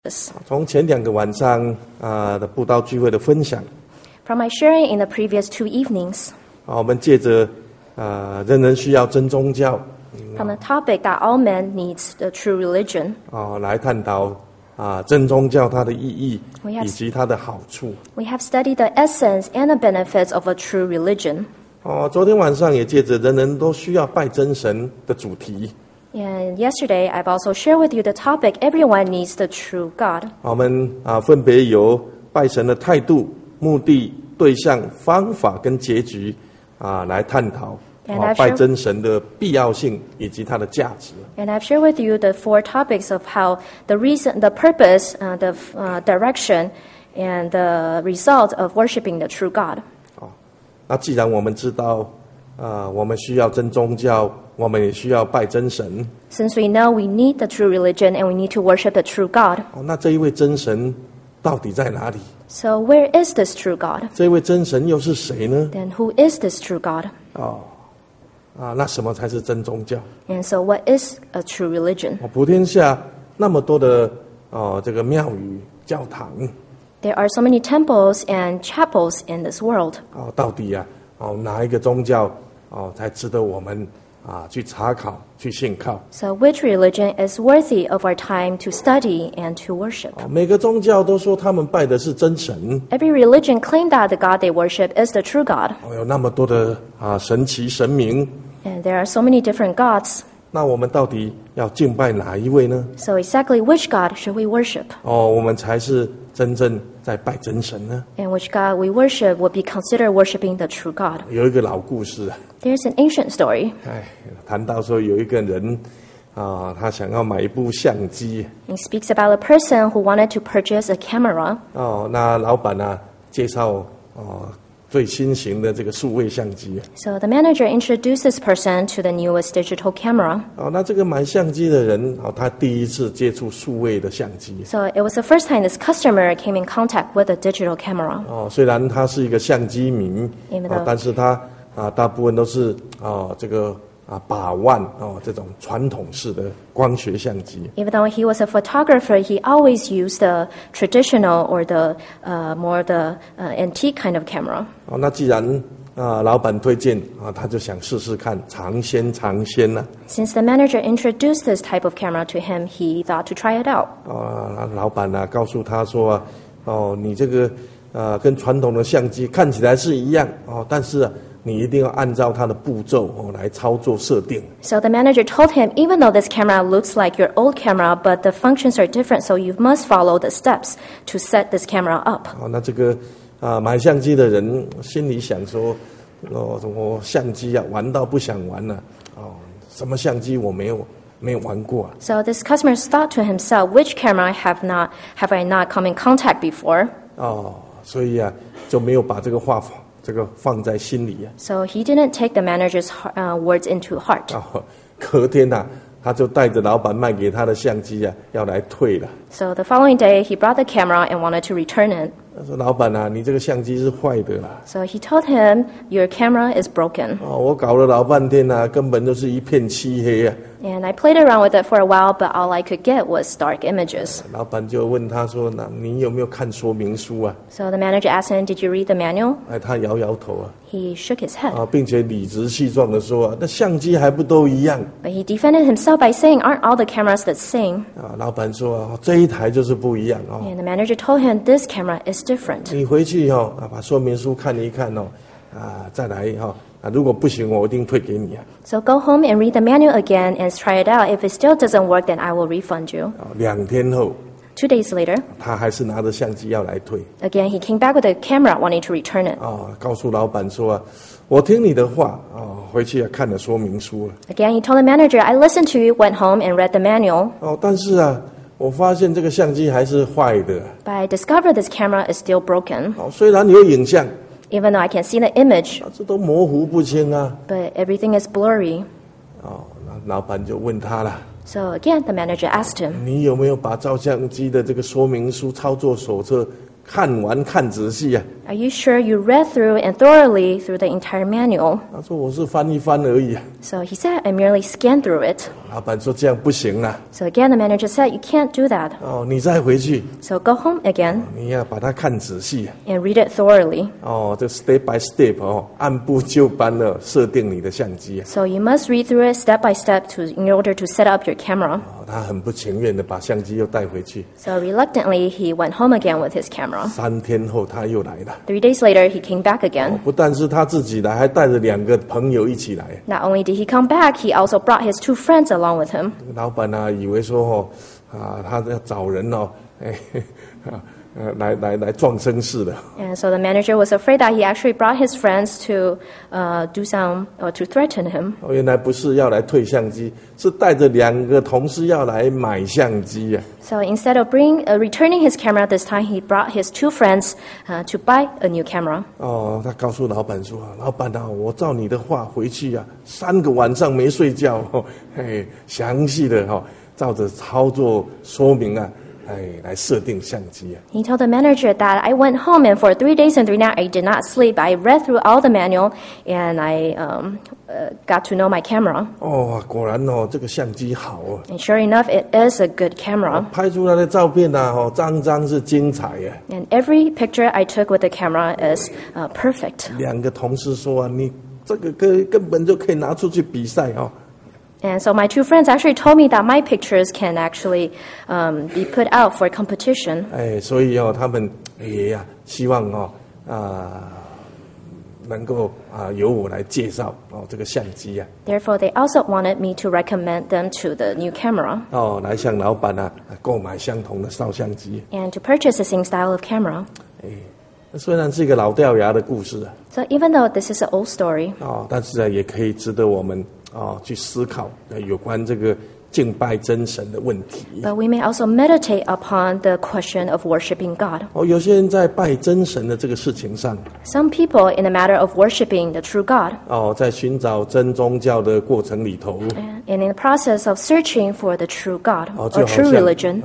从前2个晚上的布道聚会的分享 From my sharing in the previous 2 evenings, 我们借着人人需要真宗教 from the topic that all men needs the true religion, 来探讨真宗教它的意义 We have- 以及它的好处 we have studied the essence and the benefits of a true religion. 昨天晚上也借着人人都需要拜真神的主题 And yesterday, I've also shared with you the topic, everyone needs the true God. 我们分别由拜神的态度、目的、对象、方法跟结局来探讨 And I've 拜 shared- 真神的必要性以及它的价值 And I've shared with you the 4 topics of how the reason, the purpose, the direction, and the result of worshiping the true God. 那既然我们知道我们需要真宗教，我们也需要拜真神 Since we know we need the true religion and we need to worship the true God, 那这一位真神到底在哪里？ so where is this true God? 这一位真神又是谁呢？ Then who is this true God? 那什么才是真宗教？ And so what is a true religion? 普天下那么多的这个庙宇、教堂 There are so many temples and chapels in this world. 到底哪一个宗教才值得我们去查考、去信靠？ So which religion is worthy of our time to study and to worship? 每个宗教都说他们拜的是真神 Every religion claims that the God they worship is the true God. 有那么多的神奇神明， And there are so many different gods. 那我们到底要敬拜哪一位呢？ So exactly which God should we worship? 我们才是真正在拜真神呢？ And which God we worship would be considered worshiping the true God. 有一个老故事 There's an ancient story. 谈到说有一个人他想要买一部相机 It speaks about a person who wanted to purchase a camera. 那老板介绍最新型的这个数位相机 So the manager introduced this person to the newest digital camera. 那这个买相机的人他第一次接触数位的相机 So it was the first time this customer came in contact with a digital camera. 虽然他是一个相机迷 Even though- 但是他大部分都是这个把玩这种传统式的光学相机 Even though he was a photographer, he always used the traditional or the more the antique kind of camera. 那既然老板推荐他就想试试看，尝鲜呢 Since the manager introduced this type of camera to him, he thought to try it out. 老板告诉他说你这个跟传统的相机看起来是一样但是你一定要按照它的步骤来操作设定 So the manager told him, even though this camera looks like your old camera, but the functions are different, so you must follow the steps to set this camera up. 那这个买相机的人心里想说我相机玩到不想玩了什么相机我没有玩过 So this customer thought to himself, which camera have I not come in contact before? 所以就没有把这个话放在心里 So he didn't take the manager's words into heart. 隔天他就带着老板卖给他的相机要来退了 So the following day, he brought the camera and wanted to return it. 他说老板你这个相机是坏的啦 So he told him, your camera is broken. 我搞了老半天根本就是一片漆黑 And I played around with it for a while, but all I could get was dark images. 老板就问他说那你有没有看说明书 So the manager asked him, did you read the manual? 他摇摇头 He shook his head. 并且理直气壮的说那相机还不都一样 But he defended himself by saying, aren't all the cameras the same? 老板说这一台就是不一样 And the manager told him, this camera is different. 你回去把说明书看一看再来如果不行我一定退给你 So go home and read the manual again and try it out. If it still doesn't work, then I will refund you. 2天后 2 days later, 他还是拿着相机要来退 again, he came back with a camera wanting to return it. 告诉老板说我听你的话回去看了说明书了 Again, he told the manager, I listened to you, went home and read the manual. 但是我发现这个相机还是坏的 But I discovered this camera is still broken. 虽然有影像 Even though I can see the image, 这都模糊不清 but everything is blurry. 那老板就问他了 So again, the manager asked him, 你有没有把照相机的这个说明书操作手册看完看仔细 Are you sure you read through and thoroughly through the entire manual? 他说我是翻一翻而已啊。 So he said, I merely scanned through it. 老板说这样不行啦， So again, the manager said, you can't do that. 哦，你再回去， So go home again 你要把它看仔细。 and read it thoroughly. 哦，这 step by step 哦，按部就班的设定你的相机啊。 So you must read through it step by step in order to set up your camera. 哦，他很不情愿的把相机又带回去。 So reluctantly, he went home again with his camera. 3天后他又来了， 3 days later, he came back again. 不但是他自己来，还带着2个朋友一起来。 Not only did he come back, he also brought his 2 friends along with him. 老板啊，以为说他要找人来壮声势的。 And so the manager was afraid that he actually brought his friends to do some or to threaten him. 哦，原来不是要来退相机，是带着2个同事要来买相机啊。 So instead of returning his camera this time, he brought his 2 friends to buy a new camera. 哦，他告诉老板说：“老板啊，我照你的话回去啊，3个晚上没睡觉，详细的照着操作说明啊，来设定相机啊。” He told the manager that I went home and for 3 days and 3 nights I did not sleep. I read through all the manual and I got to know my camera. 哦，果然这个相机好啊， And sure enough, it is a good camera. 拍出来的照片啊，张张是精彩呀。 And every picture I took with the camera is perfect. 2个同事说啊，你这个根本就可以拿出去比赛哦。 And so my 2 friends actually told me that my pictures can actually be put out for competition. 所以他们也希望能够由我来介绍这个相机啊。 Therefore, they also wanted me to recommend them to the new camera 来向老板购买相同的照相机。 and to purchase the same style of camera. 虽然是一个老掉牙的故事 So even though this is an old story, 但是也可以值得我们去思考有关这个敬拜真神的问题。 but we may also meditate upon the question of worshiping God. 有些人在拜真神的这个事情上 Some people, in the matter of worshiping the true God, 在寻找真宗教的过程里头 and in the process of searching for the true God 就 or 好 true 像 religion,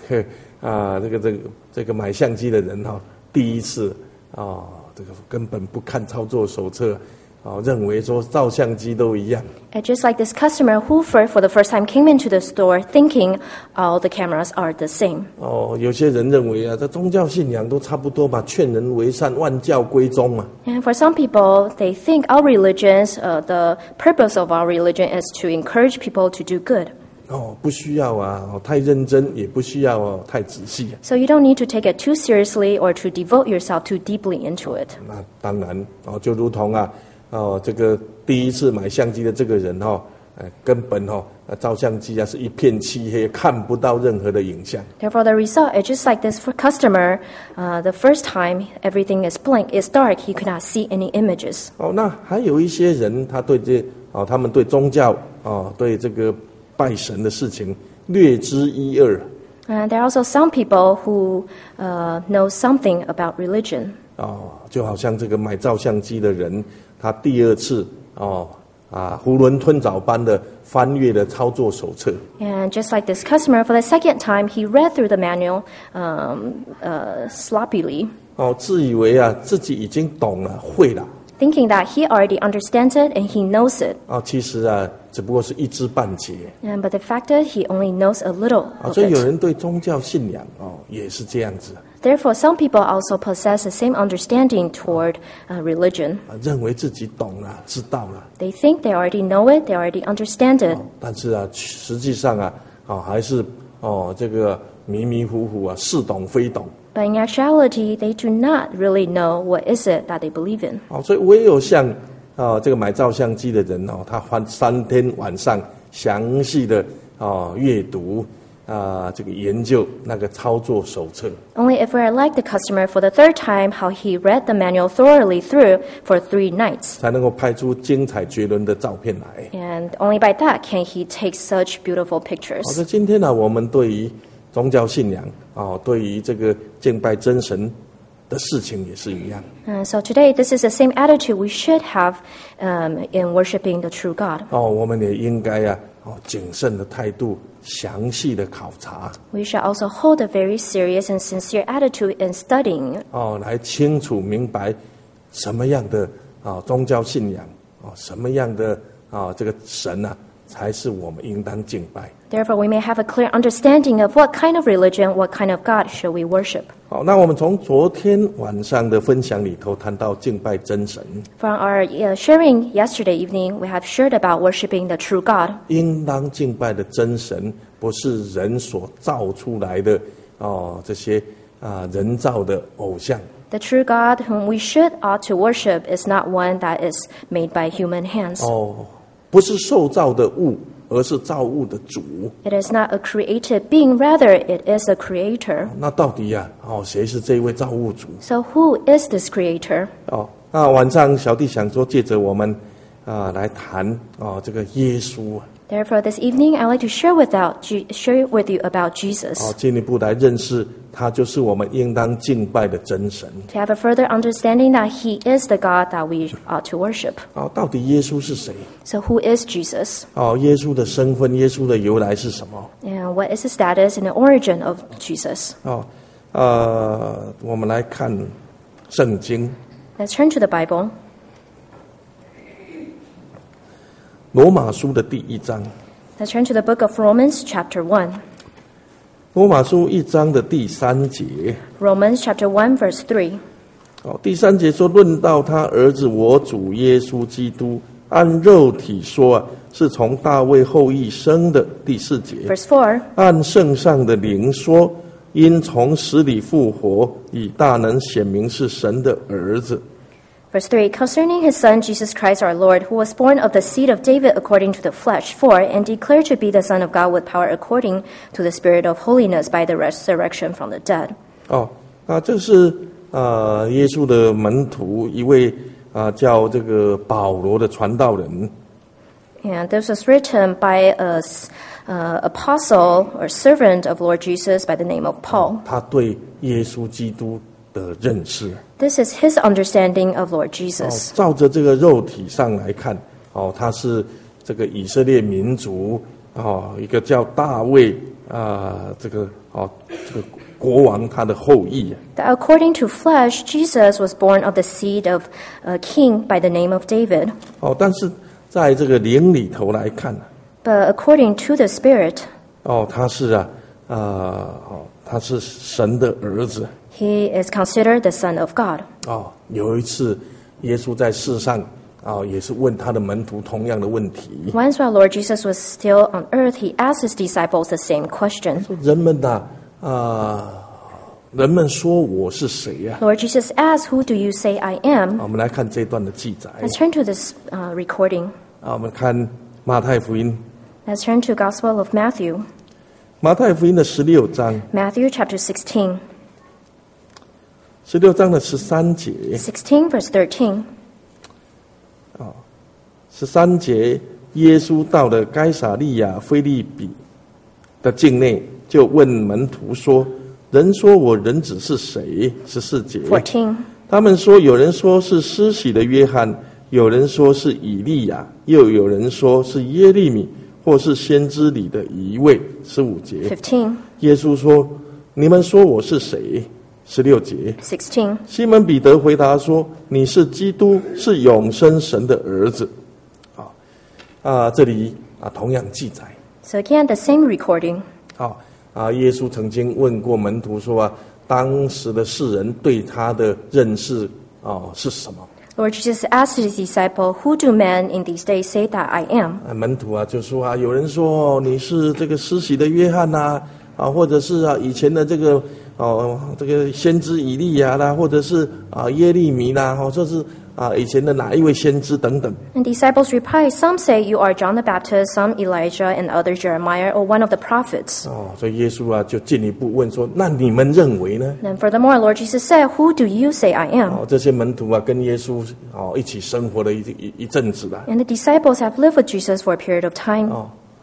这个买相机的人第一次这个根本不看操作手册认为说照相机都一样。 and just like this customer who for the first time came into the store thinking all the cameras are the same. 有些人认为这宗教信仰都差不多嘛，劝人为善，万教归宗嘛。 And for some people, they think our religions, the purpose of our religion is to encourage people to do good. 不需要太认真，也不需要太仔细。 So you don't need to take it too seriously or to devote yourself too deeply into it. 那当然就如同这个第一次买相机的这个人根本照相机是一片漆黑，看不到任何的影像。 Therefore, the result is just like this for customer. The first time, everything is blank, is dark. He could not see any images. 那还有一些人，他们对宗教对这个拜神的事情略知一二。 And there are also some people who know something about religion. 就好像这个买照相机的人，他第2次囫囵吞枣般的翻阅了操作手册。 And just like this customer, for the second time, he read through the manual sloppily, 自以为自己已经懂了，会了。 thinking that he already understands it and he knows it. 其实只不过是一知半解。 But the fact is, he only knows a little of 所以有 it. 人对宗教信仰也是这样子， Therefore, some people also possess the same understanding toward religion. 认为自己懂了，知道了。 They think they already know it, they already understand it. 但是实际上还是这个迷迷糊糊似懂非懂。 But in actuality, they do not really know what is it that they believe in. 所以唯有像这个买照相机的人他花3天晚上详细的阅读这个研究那个操作手册。 Only if we are like the customer for the 3rd time, how he read the manual thoroughly through for 3 nights. 才能够拍出精彩绝伦的照片来。 And only by that can he take such beautiful pictures. 所以今天我们对于宗教信仰对于这个敬拜真神的事情也是一样。 So today, this is the same attitude we should have in worshiping the true God. 我们也应该谨慎的态度，详细的考察， We shall also hold a very serious and sincere attitude in studying, 来清楚明白什么样的宗教信仰，什么样的这个神啊，才是我们应当敬拜。 Therefore, we may have a clear understanding of what kind of religion, what kind of God should we worship. 好，那我们从昨天晚上的分享里头谈到敬拜真神， From our sharing yesterday evening, we have shared about worshiping the true God. 应当敬拜的真神不是人所造出来的这些人造的偶像。 The true God whom we ought to worship is not one that is made by human hands. 不是受造的物，而是造物的主。 It is not a created being, rather it is a creator. 那到底谁是这位造物主？ So who is this creator? 那晚上小弟想说，借着我们来谈这个耶稣。 Therefore, this evening I like to share with you about Jesus. 进一步来认识他就是我们应当敬拜的真神。 To have a further understanding that He is the God that we ought to worship. 到底耶稣是谁？ So who is Jesus? 耶稣的身份，耶稣的由来是什么？ And what is the status and the origin of Jesus? 我们来看圣经。 Let's turn to the Bible. 罗马书的第1章。 Let's turn to the book of Romans, chapter 1. 罗马书1章的第3节。 Romans, chapter 1, verse 3. 第3节说，论到他儿子我主耶稣基督，按肉体说是从大卫后裔生的。第4节。 Verse 4. 按圣上的灵说，因从死里复活，以大能显明是神的儿子。 Verse 3, concerning his Son, Jesus Christ our Lord, who was born of the seed of David according to the flesh, 4, and declared to be the Son of God with power according to the Spirit of holiness by the resurrection from the dead. 这是耶稣的门徒一位叫这个保罗的传道人。 And this was written by an apostle or servant of Lord Jesus by the name of Paul. 他对耶稣基督的认识。 This is his understanding of Lord Jesus. 照着这个肉体上来看，他是这个以色列民族一个叫大卫这个国王他的后裔。 That according to flesh, Jesus was born of the seed of a king by the name of David. 但是在这个灵里头来看， But according to the Spirit, 他是他是神的儿子。 he is considered the Son of God. 有一次耶稣在世上也是问他的门徒同样的问题。 Once while Lord Jesus was still on earth, he asked his disciples the same question. 人们人们说我是谁呀？ Lord Jesus asked, "Who do you say I am?" 我们来看这段的记载。 Let's turn to this recording. 我们看马太福音， Let's turn to Gospel of Matthew. 马太福音的16章 Matthew chapter 16. ，16章的13节。 16 verse 13. 13节，耶稣到了该撒利亚腓立比的境内，就问门徒说：“人说我人子是谁？”14节， 14. 他们说，有人说是施洗的约翰，有人说是以利亚，又有人说是耶利米，或是先知里的一位。15节， 15. 耶稣说：“你们说我是谁？”16节， 16. 西门彼得回答说：“你是基督，是永生神的儿子。”这里同样记载。 So again, the same recording. 耶稣曾经问过门徒说当时的世人对他的认识是什么？ Lord Jesus asked his disciple, "Who do men in these days say that I am?" 门徒就说有人说你是这个施洗的约翰呐，或者是以前的这个先知以利亚啦，或者是耶利米啦，这是以前的哪一位先知等等。 And disciples replied, "Some say you are John the Baptist, some Elijah, and others Jeremiah or one of the prophets." 所以耶稣就进一步问说：“那你们认为呢？” Then furthermore, Lord Jesus said, "Who do you say I am?" 这些门徒跟耶稣一起生活了一阵子了。 And the disciples have lived with Jesus for a period of time.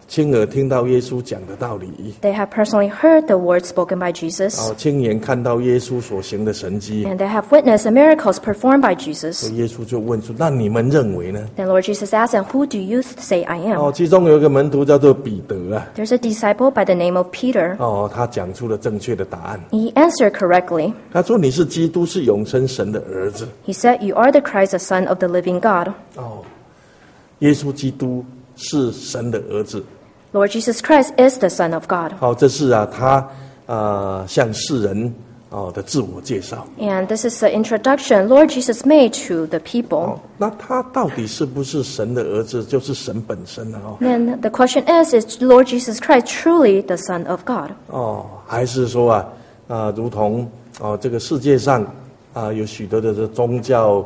亲耳听到耶稣讲的道理， They have personally heard the words spoken by Jesus, 亲眼看到耶稣所行的神迹。 and they have witnessed the miracles performed by Jesus. 耶稣就问说：“那你们认为呢 Then Lord Jesus asked them, "Who do you say I am?"？” 其中有一个门徒叫做彼得啊， There's a disciple by the name of Peter. 他讲出了正确的答案。 He answered correctly. 他说：“你是基督，是永生神的儿子。 He said, "You are the Christ, the Son of the living God." ” 耶稣基督是神的儿子。 Lord Jesus Christ is the Son of God. 这是他向世人的自我介绍。 And this is the introduction Lord Jesus made to the people. 那他到底是不是神的儿子，就是神本身呢？ Then the question is Lord Jesus Christ truly the Son of God? 还是说如同这个世界上有许多的宗教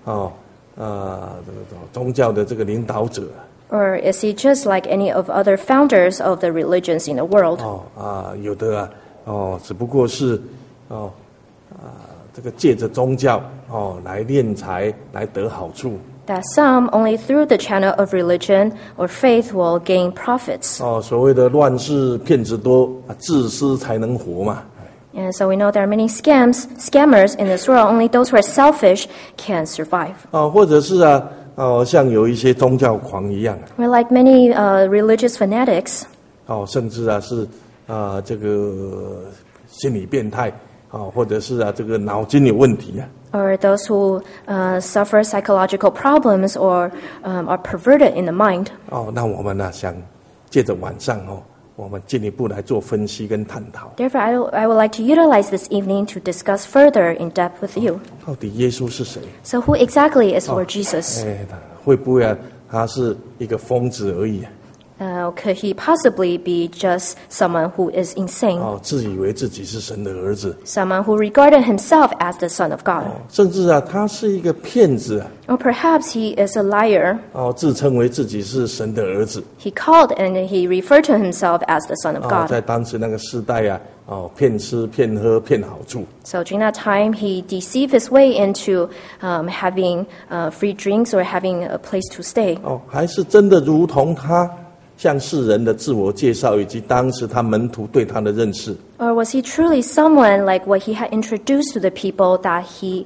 宗教的这个领导者。 Or is he just like any of other founders of the religions in the world? 有的只不过是这个借着宗教来敛财，来得好处。 That some only through the channel of religion or faith will gain profits. 所谓的乱世骗子多，自私才能活嘛。 And so we know there are many scammers in this world. Only those who are selfish can survive. 或者是像有一些宗教狂一样。 We're like many religious fanatics. 甚至是这个心理变态或者是这个脑筋有问题。 Or those who suffer psychological problems or are perverted in the mind. 那我们想借着晚上我们进一步来做分析跟探讨。 Therefore, I would like to utilize this evening to discuss further in depth with you. 到底耶稣是谁？ So who exactly is Lord Jesus? 会不会他是一个疯子而已？ Could he possibly be just someone who is insane? 自以为自己是神的儿子， Someone who regarded himself as the Son of God? 甚至他是一个骗子 Or perhaps he is a liar. 自称为自己是神的儿子。 He called and he referred to himself as the Son of God. 在当时那个时代骗吃骗喝骗好处。 So during that time, he deceived his way into having free drinks or having a place to stay. 还是真的如同他向世人的自我介绍，以及当时他门徒对他的认识。 Or was he truly someone like what he had introduced to the people that he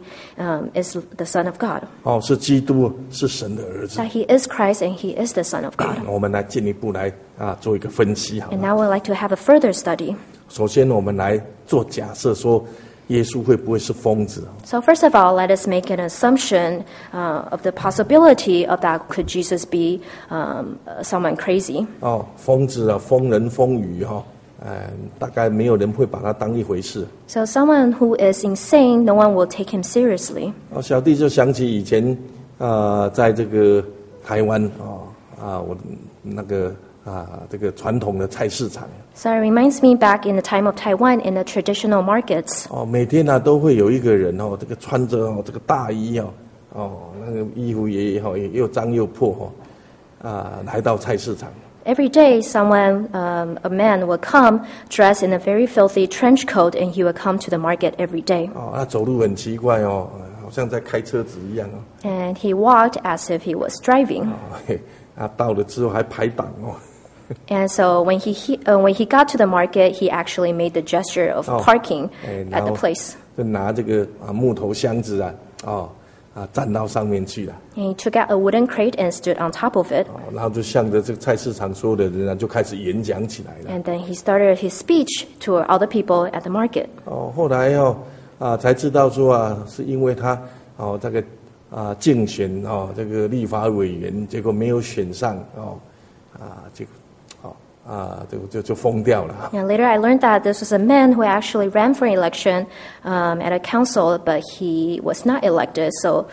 is the Son of God? 是基督，是神的儿子。 That he is Christ and he is the Son of God? 我们来进一步来做一个分析好 And 吗？ now we'd like to have a further study. 首先，我们来做假设，说耶稣会不会是疯子？ So first of all, let us make an assumption of the possibility of that could Jesus be someone crazy? 疯子疯人疯语大概没有人会把他当一回事。 So someone who is insane, no one will take him seriously. 小弟就想起以前在这个台湾我那个这个传统的菜市场。 So it reminds me back in the time of Taiwan in the traditional markets. 每天都会有一个人这个穿着这个大衣那个衣服也又脏又破来到菜市场。 Every day, someone, a man, would come dressed in a very filthy trench coat, and he would come to the market every day. 他走路很奇怪好像在开车子一样 And he walked as if he was driving. 到了之后还排档 And so when he got to the market, he actually made the gesture of parking at the place. 就拿这个木头箱子站到上面去了。 And he took out a wooden crate and stood on top of it. 然后就向着这个菜市场所有的人就开始演讲起来了。 And then he started his speech to all the people at the market. 后来才知道说是因为他这个竞选这个立法委员，结果没有选上结果就疯掉了。 And later I learned that this was a man who actually ran for election at a council, but he was not elected, so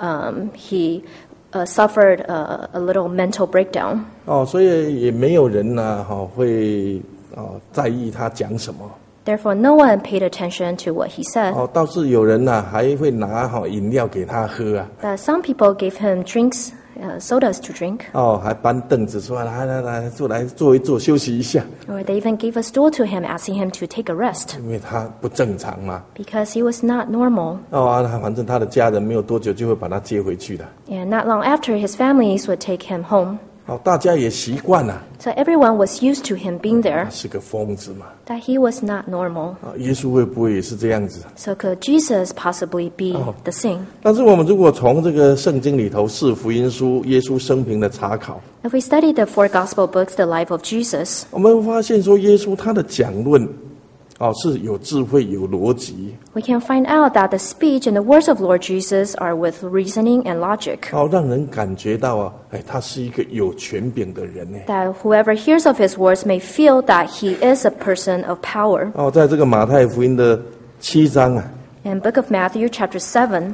he suffered a little mental breakdown. 所以也没有人会在意他讲什么。 Therefore, no one paid attention to what he said. 倒是有人还会拿饮料给他喝 But some people gave him drinks, sodas to drink. 还搬凳子说来坐一坐休息一下， Or they even gave a stool to him, asking him to take a rest, 因为他不正常嘛。 because he was not normal. 反正他的家人没有多久就会把他接回去的。 And not long after, his families would take him home. 大家也习惯了， So everyone was used to him being 他 there, 是个疯子嘛。 that he was not normal. 耶稣会不会也是这样子？ So could Jesus possibly be the same? 但是我们如果从这个圣经里头四福音书耶稣生平的查考， If we study the 4 gospel books, the life of Jesus, 我们会发现说耶稣他的讲论，是有智慧有逻辑， we can find out that the speech and the words of Lord Jesus are with reasoning and logic. 让人感觉到他是一个有权柄的人呢。 That whoever hears of his words may feel that he is a person of power. 在这个马太福音的7章啊， In book of Matthew, chapter 7,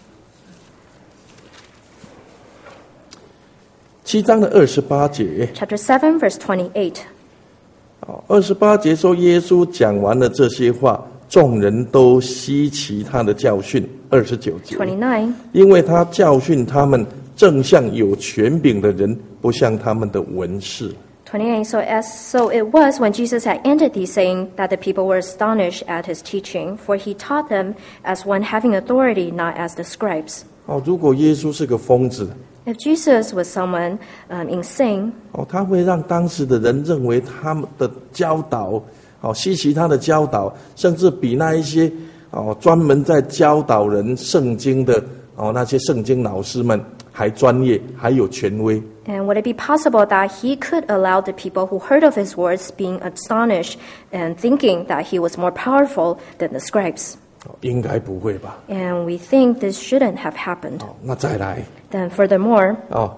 7章的28节， chapter 7, verse 28. 28节说耶稣讲完了这些话，众人都稀奇他的教训。29节， 29. 因为他教训他们，正像有权柄的人，不像他们的文士。 28. So it was when Jesus had ended these saying that the people were astonished at his teaching, for he taught them as one having authority, not as the scribes. 如果耶稣是个疯子， If Jesus was someone insane, 他会让当时的人认为他们的教导，稀奇他的教导，甚至比那一些专门在教导人圣经的那些圣经老师们还专业，还有权威。 and would it be possible that he could allow the people who heard of his words being astonished and thinking that he was more powerful than the scribes? 应该不会吧？ And we think this shouldn't have happened. 那再来 Then furthermore,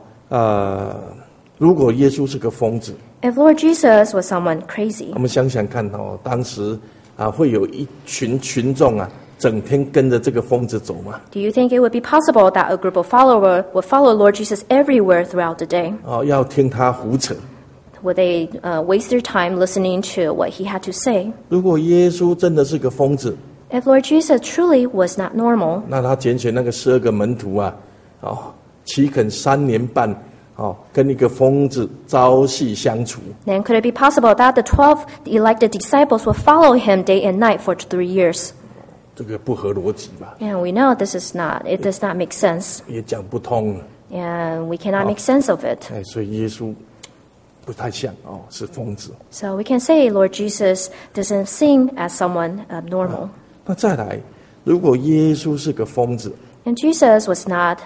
如果耶稣是个疯子， if Lord Jesus was someone crazy, 我们想想看当时会有一群群众整天跟着这个疯子走吗？ do you think it would be possible that a group of followers would follow Lord Jesus everywhere throughout the day? 要听他胡扯。 Would they waste their time listening to what he had to say? 如果耶稣真的是个疯子， If Lord Jesus truly was not normal, 那他拣选那个12个门徒岂肯3年半跟一个疯子朝夕相处？ then could it be possible that the 12 elected disciples would follow him day and night for 3 years? 这个不合逻辑吧？ And we know it does not make sense. 也讲不通了。 And we cannot make sense of it. 所以耶稣不太像是疯子。 So we can say Lord Jesus doesn't seem as someone abnormal. 那再来，如果耶稣是个疯子 And Jesus was not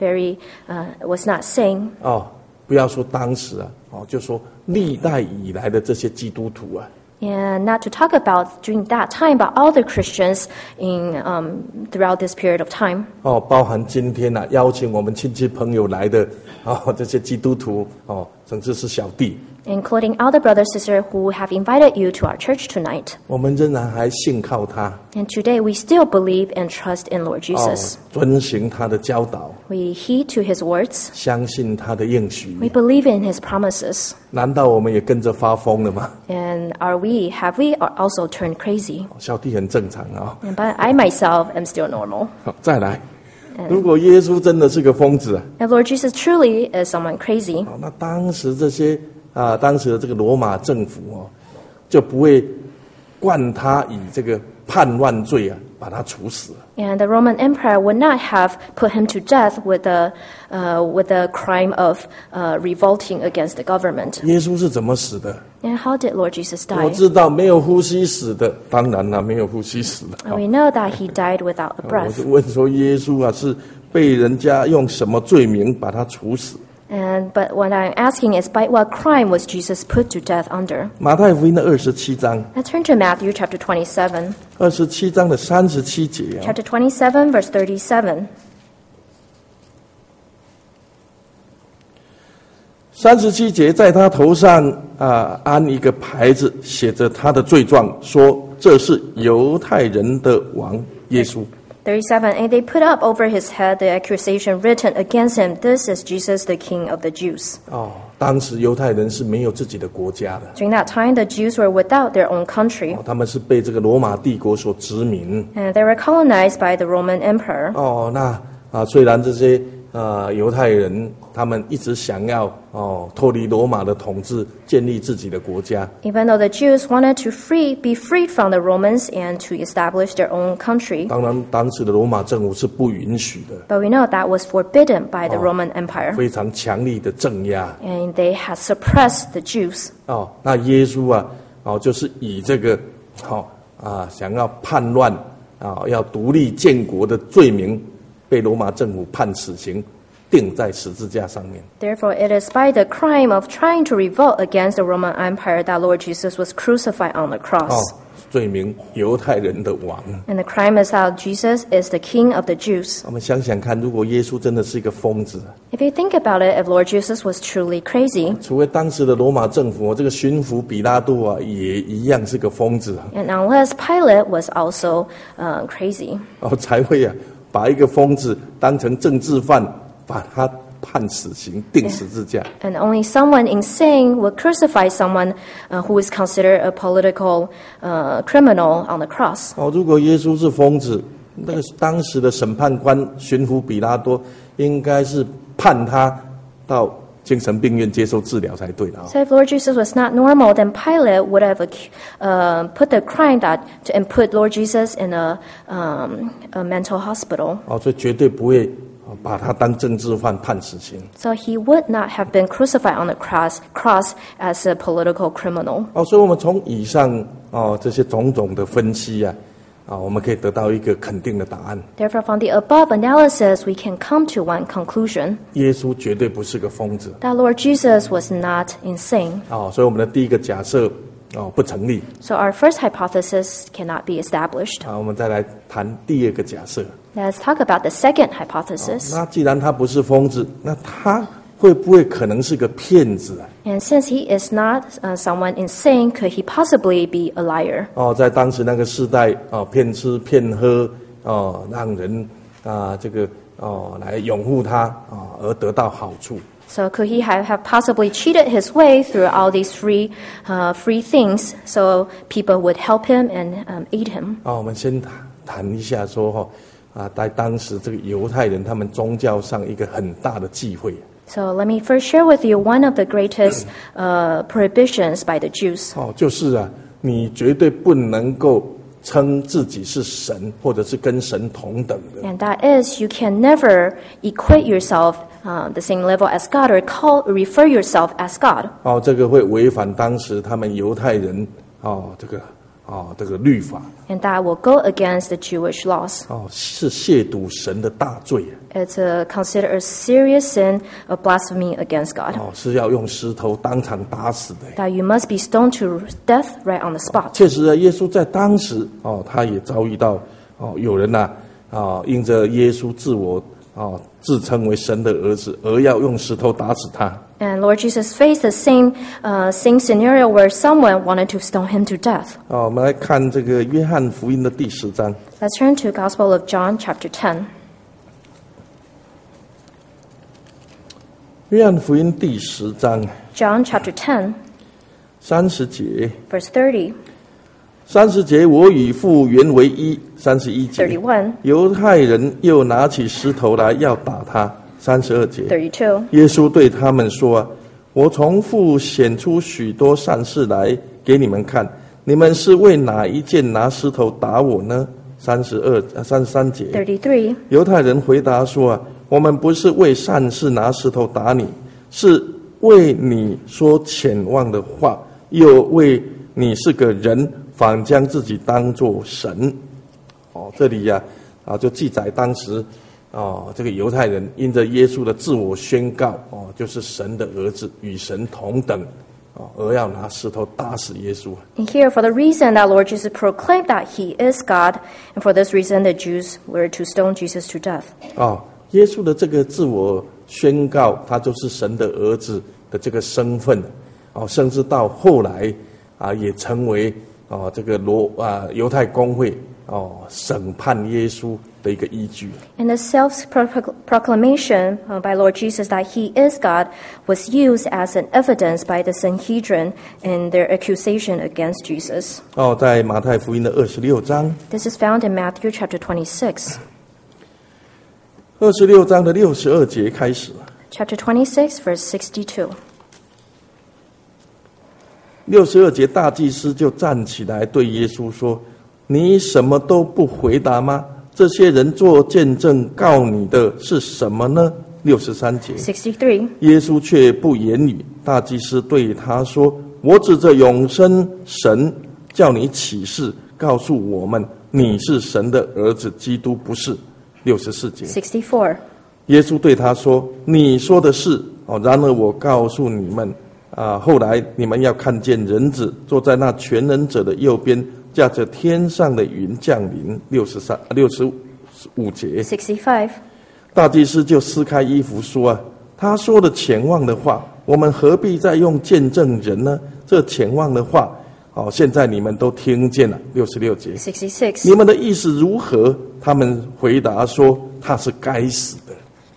was not sane. 不要说当时就说历代以来的这些基督徒 And not to talk about during that time, but all the Christians throughout this period of time. 包含今天邀请我们亲戚朋友来的这些基督徒甚至是小弟， Including all the brothers and sisters who have invited you to our church tonight. 我们仍然还信靠他， And today we still believe and trust in Lord Jesus. 遵行他的教导， We heed to his words. 相信他的应许。 We believe in his promises. 难道我们也跟着发疯了吗？ And have we also turned crazy? 小弟很正常 But I myself am still normal. 再来，如果耶稣真的是个疯子 If Lord Jesus truly is someone crazy, 那当时当时的这个罗马政府就不会冠他以这个叛乱罪把他处死。 and the Roman Empire would not have put him to death with the crime of revolting against the government. 耶稣是怎么死的？ And how did Lord Jesus 我 die? 知道没有呼吸死的，当然了，没有呼吸死的。 We know that he died without a 我 breath. 是问说，耶稣是被人家用什么罪名把他处死？ But what I'm asking is, by what crime was Jesus put to death under? 马太福音的27章 Let's turn to Matthew chapter 27. ，27章的37节 Chapter 27, verse 37. 37节，在他头上安一个牌子，写着他的罪状，说这是犹太人的王耶稣。 37, and they put up over his head the accusation written against him, "This is Jesus, the King of the Jews." 当时犹太人是没有自己的国家的， During that time, the Jews were without their own country, 他们是被这个罗马帝国所殖民。 and they were colonized by the Roman Emperor. 虽然这些犹太人他们一直想要脱离罗马的统治，建立自己的国家。 Even though the Jews wanted to be freed from the Romans and to establish their own country, 当然，当时的罗马政府是不允许的， but we know that was forbidden by the Roman Empire, 非常强力的镇压。 and they had suppressed the Jews. 那耶稣啊，就是以这个想要叛乱要独立建国的罪名，被罗马政府判死刑，钉在十字架上面。 Therefore, it is by the crime of trying to revolt against the Roman Empire that Lord Jesus was crucified on the cross. 罪名犹太人的王。 And the crime is that Jesus is the King of the Jews. 我们想想看，如果耶稣真的是一个疯子， If you think about it, if Lord Jesus was truly crazy, 除非当时的罗马政府这个巡抚比拉多啊，也一样是个疯子 and unless Pilate was also crazy, 才会把一个疯子当成政治犯，把他判死刑，钉十字架。 and only someone insane would crucify someone who is considered a political criminal on the cross. 如果耶稣是疯子，那个当时的审判官巡抚比拉多应该是判他到精神病院接受治疗才对的 So if Lord Jesus was not normal, then Pilate would have put the crime and put Lord Jesus in a mental hospital. 所以绝对不会把他当政治犯判死刑。 So he would not have been crucified on the cross as a political criminal. 所以我们从以上这些种种的分析我们可以得到一个肯定的答案。 Therefore, from the above analysis, we can come to one conclusion: 耶稣绝对不是个疯子。 that Lord Jesus was not insane. 所以我们的第一个假设不成立。 So our first hypothesis cannot be established. 我们再来谈第二个假设。 Let's talk about the second hypothesis. 那既然他不是疯子，那他会不会可能是个骗子 And since he is not someone insane, could he possibly be a liar? 在当时那个时代骗吃骗喝让人这个来拥护他而得到好处。 So could he have possibly cheated his way through all these free things so people would help him and aid him? 我们先谈一下说在当时这个犹太人他们宗教上一个很大的忌讳。 So let me first share with you one of the greatest prohibitions by the Jews. 就是你绝对不能够称自己是神，或者是跟神同等的。 And that is, you can never equate yourself the same level as God or refer yourself as God. 这个会违反当时他们犹太人这个律法。 And that will go against the Jewish laws. 是亵渎神的大罪。 It's considered a serious sin of blasphemy against God. 是要用石头当场打死的。 That you must be stoned to death right on the spot. 确实耶稣在当时他也遭遇到有人因着耶稣自称为神的儿子，而要用石头打死他。 And Lord Jesus faced the same scenario where someone wanted to stone him to death. 我们来看这个约翰福音的第10章。 Let's turn to Gospel of John, chapter 10. 约翰福音第10章 John, chapter 10, 30节。 verse 30, 30节，我与父原为一。31节， 31, 犹太人又拿起石头来要打他。32节， 32. 耶稣对他们说：“我从父显出许多善事来给你们看，你们是为哪一件拿石头打我呢？”33节， 33. 犹太人回答说：“我们不是为善事拿石头打你，是为你说浅妄的话，又为你是个人，反将自己当作神。”这里就记载当时这个犹太人因着耶稣的自我宣告就是神的儿子，与神同等而要拿石头打死耶稣。 And here, for the reason that Lord Jesus proclaimed that he is God, and for this reason the Jews were to stone Jesus to death. 耶稣的这个自我宣告他就是神的儿子的这个身份甚至到后来也成为这个犹太公会审判耶稣的一个依据。 And the self-proclamation by Lord Jesus that he is God was used as an evidence by the Sanhedrin in their accusation against Jesus. 在马太福音的26章。 This is found in Matthew chapter 26. 26章的62节开始。 Chapter 26, verse 62. 62节，大祭司就站起来对耶稣说：“你什么都不回答吗？这些人做见证告你的是什么呢？”63节， 63. 耶稣却不言语。大祭司对他说：“我指着永生神叫你起誓，告诉我们你是神的儿子，基督不是。”64节， 64. 耶稣对他说：“你说的是。然而我告诉你们，后来你们要看见人子坐在那全能者的右边，驾着天上的云降临。”65节， 65. 大祭司就撕开衣服说：“他说的僭妄的话，我们何必再用见证人呢？这僭妄的话，现在你们都听见了。”66节， 66. 你们的意思如何？他们回答说：“他是该死的。”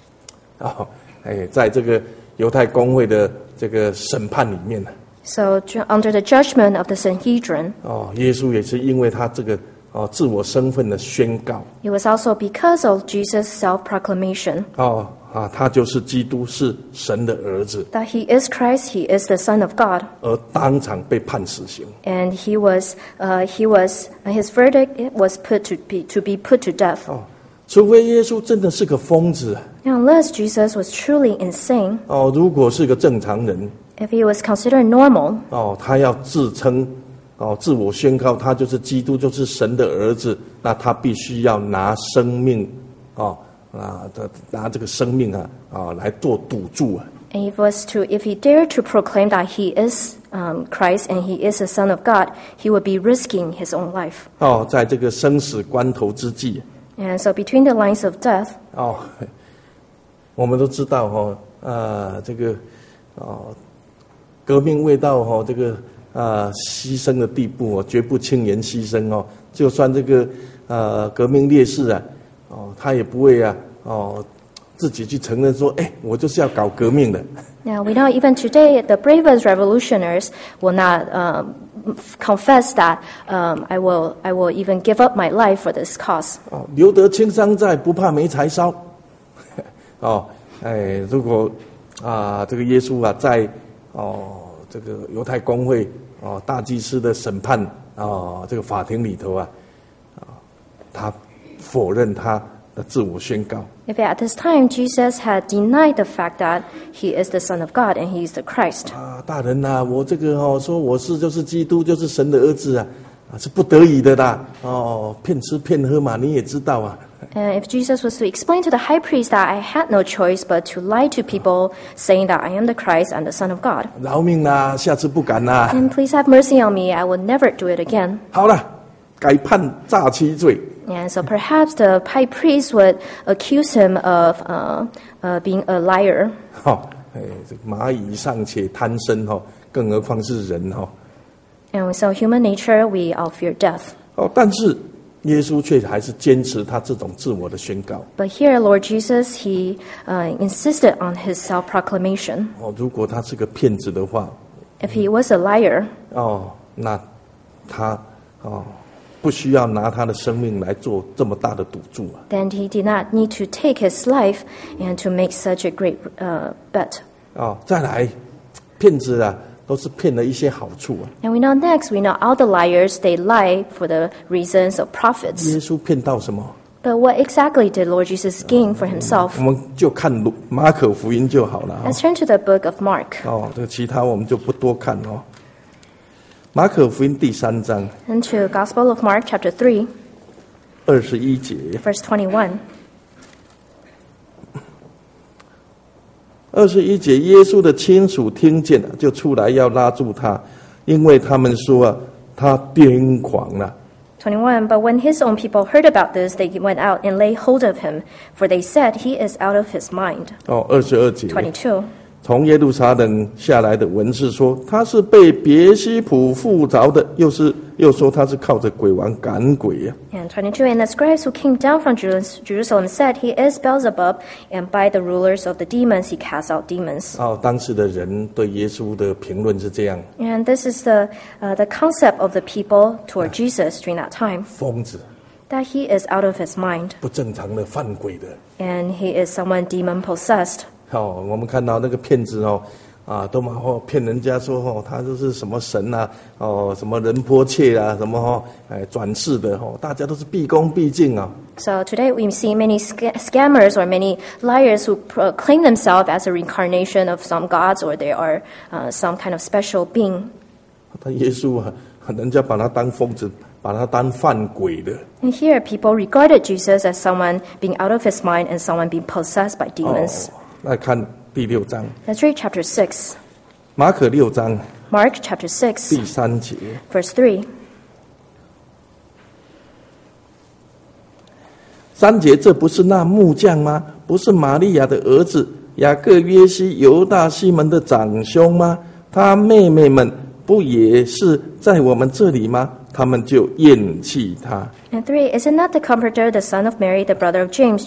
在这个犹太公会的这个审判里面呢， So under the judgment of the Sanhedrin, 耶稣也是因为他这个自我身份的宣告， it was also because of Jesus' self-proclamation 他就是基督，是神的儿子， that he is Christ, he is the Son of God, 而当场被判死刑。 and his verdict was to be put to death. 除非耶稣真的是个疯子， Unless Jesus was truly insane, 如果是个正常人， if he was considered normal, 他要自称自我宣告他就是基督，就是神的儿子，那他必须要拿生命拿这个生命来做赌注。 and if he dared to proclaim that he is Christ and he is the Son of God, he would be risking his own life. 在这个生死关头之际， And so between the lines of death, 我们都知道这个革命未到这个牺牲的地步，绝不轻言牺牲就算这个革命烈士他也不会自己去承认说，我就是要搞革命的。 now we know even today the bravest revolutionaries will not confess that I will even give up my life for this cause. 留得青山在，不怕没柴烧。如果这个耶稣在这个犹太公会大祭司的审判这个法庭里头他否认他的自我宣告。 If at this time Jesus had denied the fact that he is the Son of God and he is the Christ, 大人我这个说我就是基督，就是神的儿子是不得已的啦，骗吃骗喝嘛，你也知道 if Jesus was to explain to the high priest that I had no choice but to lie to people, saying that I am the Christ and the Son of God, 饶命啦，下次不敢啦。 and please have mercy on me, I will never do it again. 好了，改判诈欺罪。 And so perhaps the high priest would accuse him of being a liar. 这个蚂蚁尚且贪生更何况是人 And so human nature, we all fear death. 但是耶稣却还是坚持他这种自我的宣告。 But here, Lord Jesus, he insisted on his self-proclamation. 如果他是个骗子的话， If he was a liar, 那他不需要拿他的生命来做这么大的赌注 then he did not need to take his life and to make such a great bet. 再来，骗子都是骗了一些好处 And we know all the liars, they lie for the reasons of profits. 耶稣骗到什么？ But what exactly did Lord Jesus gain for himself? 我们就看马可福音就好了。 Let's turn to the book of Mark. 这个其他我们就不多看马可福音第3章 And to Gospel of Mark, chapter 3, 21节。 verse 21. 21节，耶稣的亲属听见了，就出来要拉住他，因为他们说他癫狂了。 21. But when his own people heard about this, they went out and laid hold of him, for they said he is out of his mind. 22节， 22. 从耶路撒冷下来的文士说他是被别西卜附着的，又说他是靠着鬼王赶鬼 And 22, and the scribes who came down from Jerusalem said, he is Beelzebub, and by the rulers of the demons he casts out demons. 当时的人对耶稣的评论是这样： And this is the concept of the people toward Jesus during that time. 疯子， that he is out of his mind 不正常的犯鬼的。 and he is someone demon possessed. 我们看到那个骗子都蛮骗人家说他就是什么神啊，什么仁波切啊，什么转世的大家都是毕恭毕敬啊。 So today we see many scammers or many liars who claim themselves as a reincarnation of some gods or they are some kind of special being. 但耶稣人家把他当疯子，把他当犯鬼的。 And here people regarded Jesus as someone being out of his mind and someone being possessed by demons. 来看第6章， Let's read chapter 6. 马可6章 Mark chapter 6, 第3节。 verse 3. 3节，这不是那木匠吗？不是玛利亚的儿子雅各、约西、犹大、西门的长兄吗？他妹妹们不也是在我们这里吗？他们就厌弃他。 And 3, is it not the Comforter, the son of Mary, the brother of James,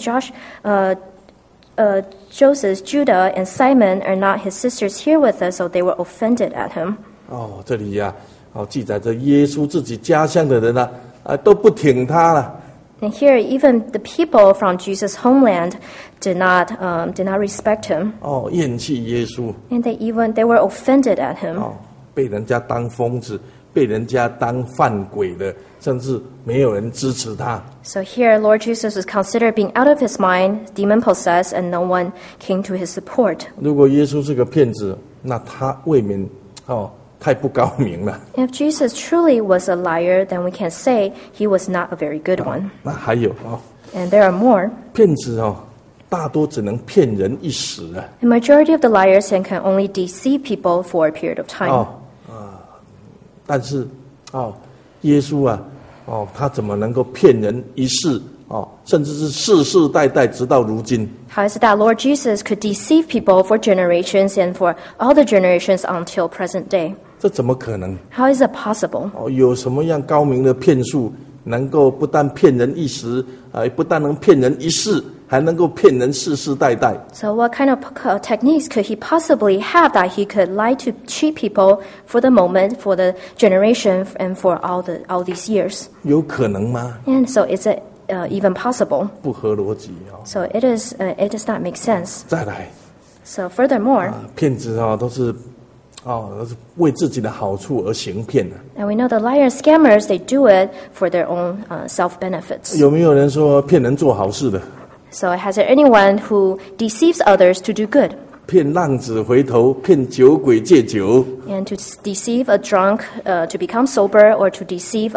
Joseph, Judah, and Simon, are not his sisters here with us? So they were offended at him. 这里记载着耶稣自己家乡的人都不挺他了。 And here, even the people from Jesus' homeland did not respect him, 厌弃耶稣。 and they were offended at him. 被人家当疯子，被人家当犯鬼的，甚至没有人支持他。 So here, Lord Jesus was considered being out of his mind, demon-possessed, and no one came to his support. 如果耶稣是个骗子，那他未免太不高明了。 If Jesus truly was a liar, then we can say he was not a very good one. 那还有 And there are more. 骗子大多只能骗人一时啊。 The majority of the liars can only deceive people for a period of time. 但是耶稣他怎么能够骗人一世甚至是世世代代直到如今？ How is it that Lord Jesus could deceive people for generations and for all the generations until present day? 这怎么可能？ How is it possible? 有什么样高明的骗术，能够不但骗人一时，不但能骗人一世，还能够骗人世世代代？ So what kind of techniques could he possibly have that he could lie to cheat people for the moment, for the generation, and for all these years? 有可能吗？ And so is it even possible? 不合逻辑 So it does not make sense. 再来， So furthermore, 骗子都是为自己的好处而行骗的。 and we know the liars, scammers, they do it for their own self-benefits. 有没有人说骗人做好事的？ So has there anyone who deceives others to do good? 骗浪子回头，骗酒鬼戒酒， And to deceive a drunk to become sober, or to deceive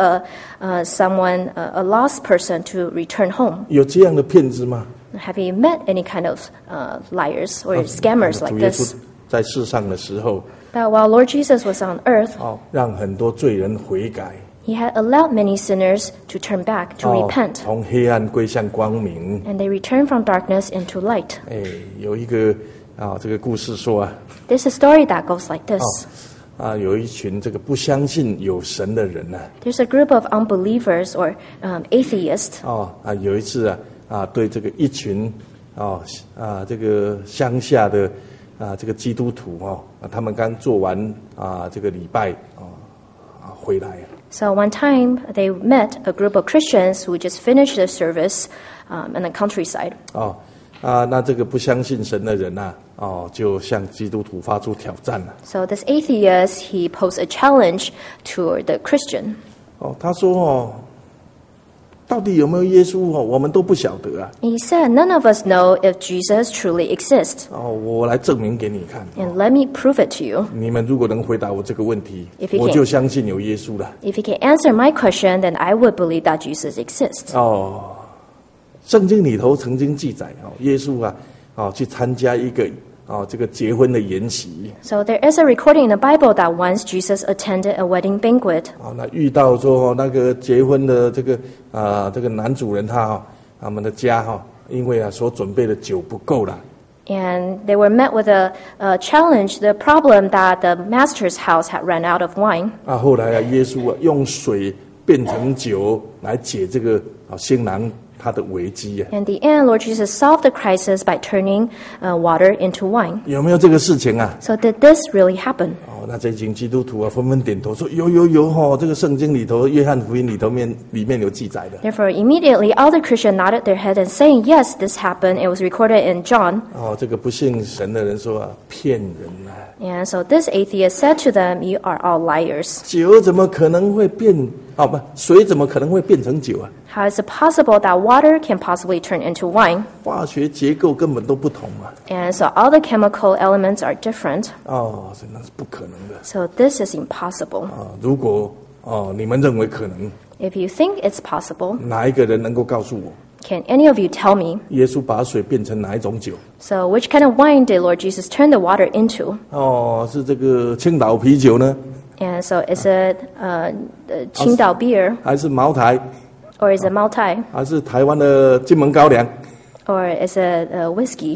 a lost person to return home. 有这样的骗子吗？ Have you met any kind of liars or scammers 主 like 耶 this? 稣在世上的时候， That while Lord Jesus was on earth, 让很多罪人悔改， he had allowed many sinners to turn back, to repent. 从黑暗归向光明。 And they returned from darkness into light. 有一个这个故事说 There's a story that goes like this. 有一群这个不相信有神的人 There's a group of unbelievers or atheists. 有一次对这个一群这个乡下的这个基督徒他们刚做完这个礼拜回来。 So one time they met a group of Christians who just finished their service in the countryside. 那这个不相信神的人就向基督徒发出挑战了。 So this atheist, he posed a challenge to the Christian. 他说到底有没有耶稣我们都不晓得啊。 He said, none of us know if Jesus truly exists. 我来证明给你看。 And let me prove it to you. 你们如果能回答我这个问题 If you， 我 can 就相信有耶稣了。 If you can answer my question, then I would believe that Jesus exists. 圣经里头曾经记载耶稣去参加一个这个结婚的筵席。 So there is a recording in the Bible that once Jesus attended a wedding banquet. 那遇到说那个结婚的这个男主人他们的家因为所准备的酒不够了。 And they were met with a challenge, the problem that the master's house had run out of wine. 后来耶稣用水变成酒来解这个新郎他的危机。 In the end, Lord Jesus solved the crisis by turning water into wine. 有没有这个事情啊？ So did this really happen? 那这群基督徒啊，纷纷点头说：“有，这个圣经里头，约翰福音里面有记载的。” Therefore, immediately all the Christians nodded their head and saying, "Yes, this happened. It was recorded in John." 这个不信神的人说啊，骗人啊！ And so this atheist said to them, "You are all liars. 酒怎么可能会变？水怎么可能会变成酒啊？ How is it possible that water can possibly turn into wine?" 化学结构根本都不同嘛。 And so all the chemical elements are different. 所以那是不可能的。 So this is impossible. 如果你们认为可能， If you think it's possible, 哪一个人能够告诉我， can any of you tell me? 耶稣把水变成哪一种酒？ So which kind of wine did Lord Jesus turn the water into? 是这个青岛啤酒呢， And so is it Qingdao beer, 还是茅台， or is it Maotai, 还是台湾的金门高粱？ or is it whiskey?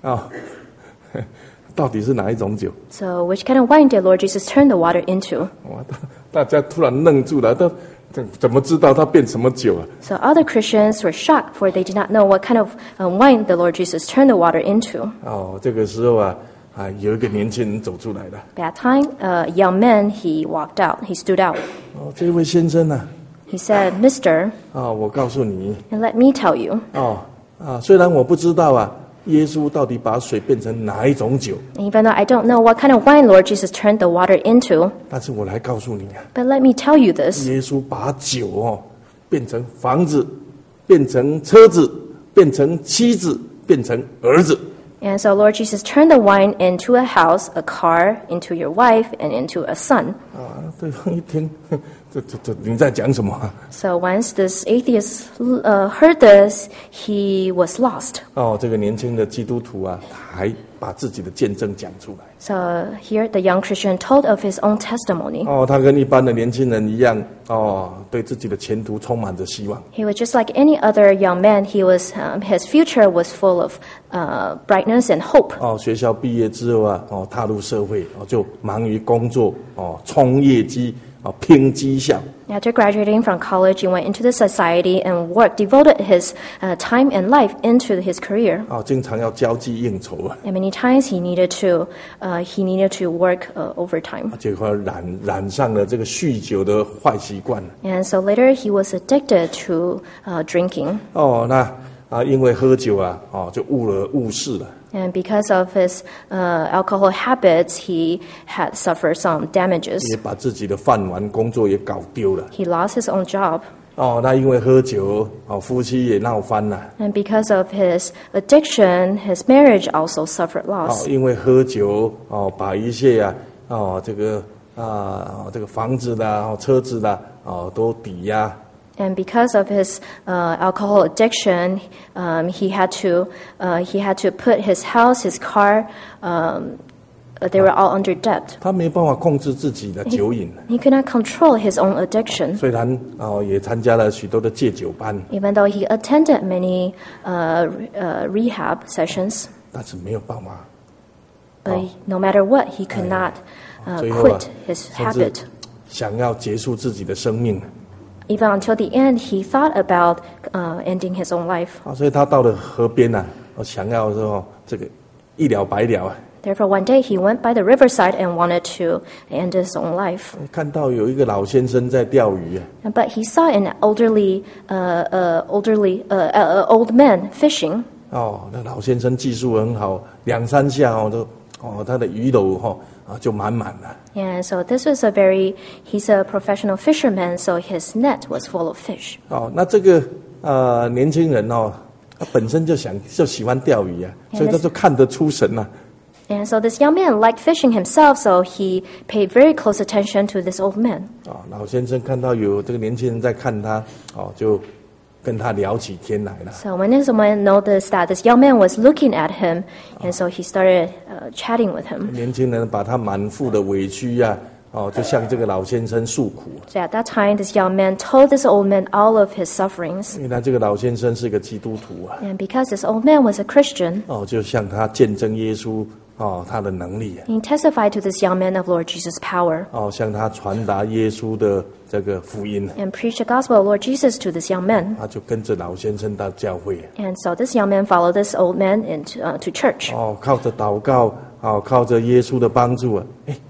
到底是哪一种酒？ So which kind of wine did Lord Jesus turn the water into? 大家突然愣住了，怎么知道它变什么酒啊？ So other Christians were shocked, for they did not know what kind of wine the Lord Jesus turned the water into. 这个时候啊，有一个年轻人走出来了。 That time, a young man, he walked out, he stood out. 这位先生啊， He said, "Mister, 我告诉你， and let me tell you, 虽然我不知道啊，耶稣到底把水变成哪一种酒， even though I don't know what kind of wine Lord Jesus turned the water into, 但是我来告诉你啊， but let me tell you this. 耶稣把酒变成房子，变成车子，变成妻子，变成儿子。 And so Lord Jesus turned the wine into a house, a car, into your wife, and into a son." 对方一听，这你在讲什么啊？ So once this atheist heard this, he was lost. 这个年轻的基督徒啊，还把自己的见证讲出来。 So here the young Christian told of his own testimony. 他跟一般的年轻人一样，对自己的前途充满着希望。 He was just like any other young man. He was his future was full of brightness and hope. 学校毕业之后啊，踏入社会，就忙于工作，冲业绩，拼绩效。 After graduating from college, he went into the society and devoted his time and life into his career. 经常要交际应酬啊， And many times he needed to work overtime. 结果染上了这个酗酒的坏习惯。 And so later he was addicted to drinking. 因为喝酒啊，就误事了。 And because of his alcohol habits, he had suffered some damages. 也把自己的饭碗、工作也搞丢了。 He lost his own job. 那因为喝酒，夫妻也闹翻了。 And because of his addiction, his marriage also suffered loss. 因为喝酒，把一些这个房子啦、车子啦，都抵押。 And because of his alcohol addiction, he had to put his house, his car. They were all under debt. 他没办法控制自己的酒瘾。 He could not control his own addiction. 虽然也参加了许多的戒酒班， Even though he attended many rehab sessions, 但是没有办法。 but no matter what, he could not 最后 quit his 甚 habit. 至想要结束自己的生命。 Even until the end, he thought about ending his own life. 所以他到了河边想要说这个一了百了啊。 Therefore, one day he went by the riverside and wanted to end his own life. 看到有一个老先生在钓鱼啊， But he saw an old man fishing. 那老先生技术很好，2-3下他的鱼篓就满满了。 And so this was he's a professional fisherman, so his net was full of fish. 那这个年轻人他本身就喜欢钓鱼啊，所以他就看得出神啊。 And so this young man liked fishing himself, so he paid very close attention to this old man. 老先生看到有这个年轻人在看他，就跟他聊起天来了。 So when this man noticed that this young man was looking at him, and so he started chatting with him. 年轻人把他满腹的委屈啊，就向这个老先生诉苦。 So at that time, this young man told this old man all of his sufferings. 因为这个老先生是个基督徒啊， And because this old man was a Christian, 就向他见证耶稣他的能力啊， he testified to this young man of Lord Jesus' power 向他传达耶稣的这个福音， and preached the gospel of Lord Jesus to this young man. 他就跟着老先生到教会， And so this young man followed this old man to church. 靠着祷告，靠着耶稣的帮助啊，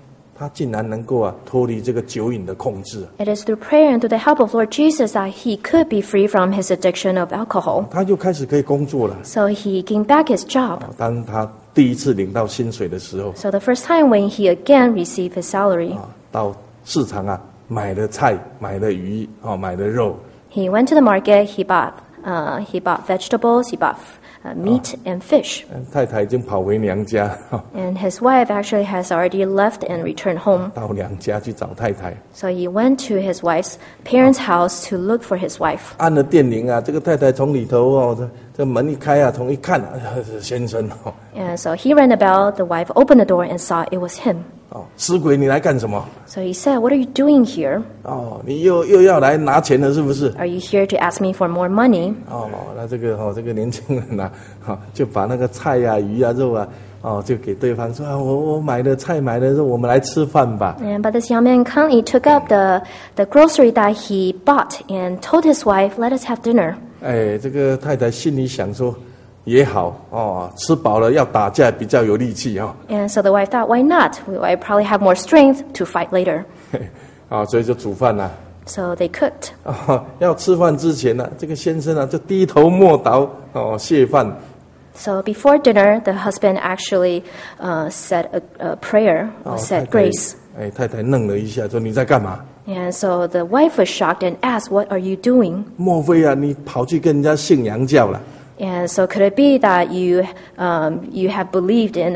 他竟然能够脱离这个酒瘾的控制。 It is through prayer and through the help of Lord Jesus that he could be free from his addiction of alcohol. 他就开始可以工作了。 So he gained back his job. 当他第一次领到薪水的时候， So the first time when he again received his salary, 到市场买了菜，买了鱼，买了肉， he went to the market, he bought vegetables, he bought meat and fish. 太太已经跑回娘家， And his wife actually has already left and returned home. 到娘家去找太太。 So he went to his wife's parents' house to look for his wife. 按了电铃这个太太从里头这门一开从一看先生 And so he rang the bell, the wife opened the door and saw it was him. 死鬼你来干什么？ So he said, "What are you doing here? 你又要来拿钱了是不是？ Are you here to ask me for more money?" 那这个年轻人就把那个菜鱼肉就给对方说我买了菜买了肉，我们来吃饭吧。 But this young man calmly took up the grocery that he bought and told his wife, "Let us have dinner." 这个太太心里想说也好吃饱了要打架比较有力气 And so the wife thought, "Why not? I probably have more strength to fight later." 所以就煮饭了。 So they cooked. 要吃饭之前这个先生就低头默祷谢饭。 So before dinner, the husband actually said a prayer, or said grace. 太太愣了一下，说你在干嘛？ And so the wife was shocked and asked, "What are you doing?" 莫非你跑去跟人家信洋教了？ And so could it be that you have believed in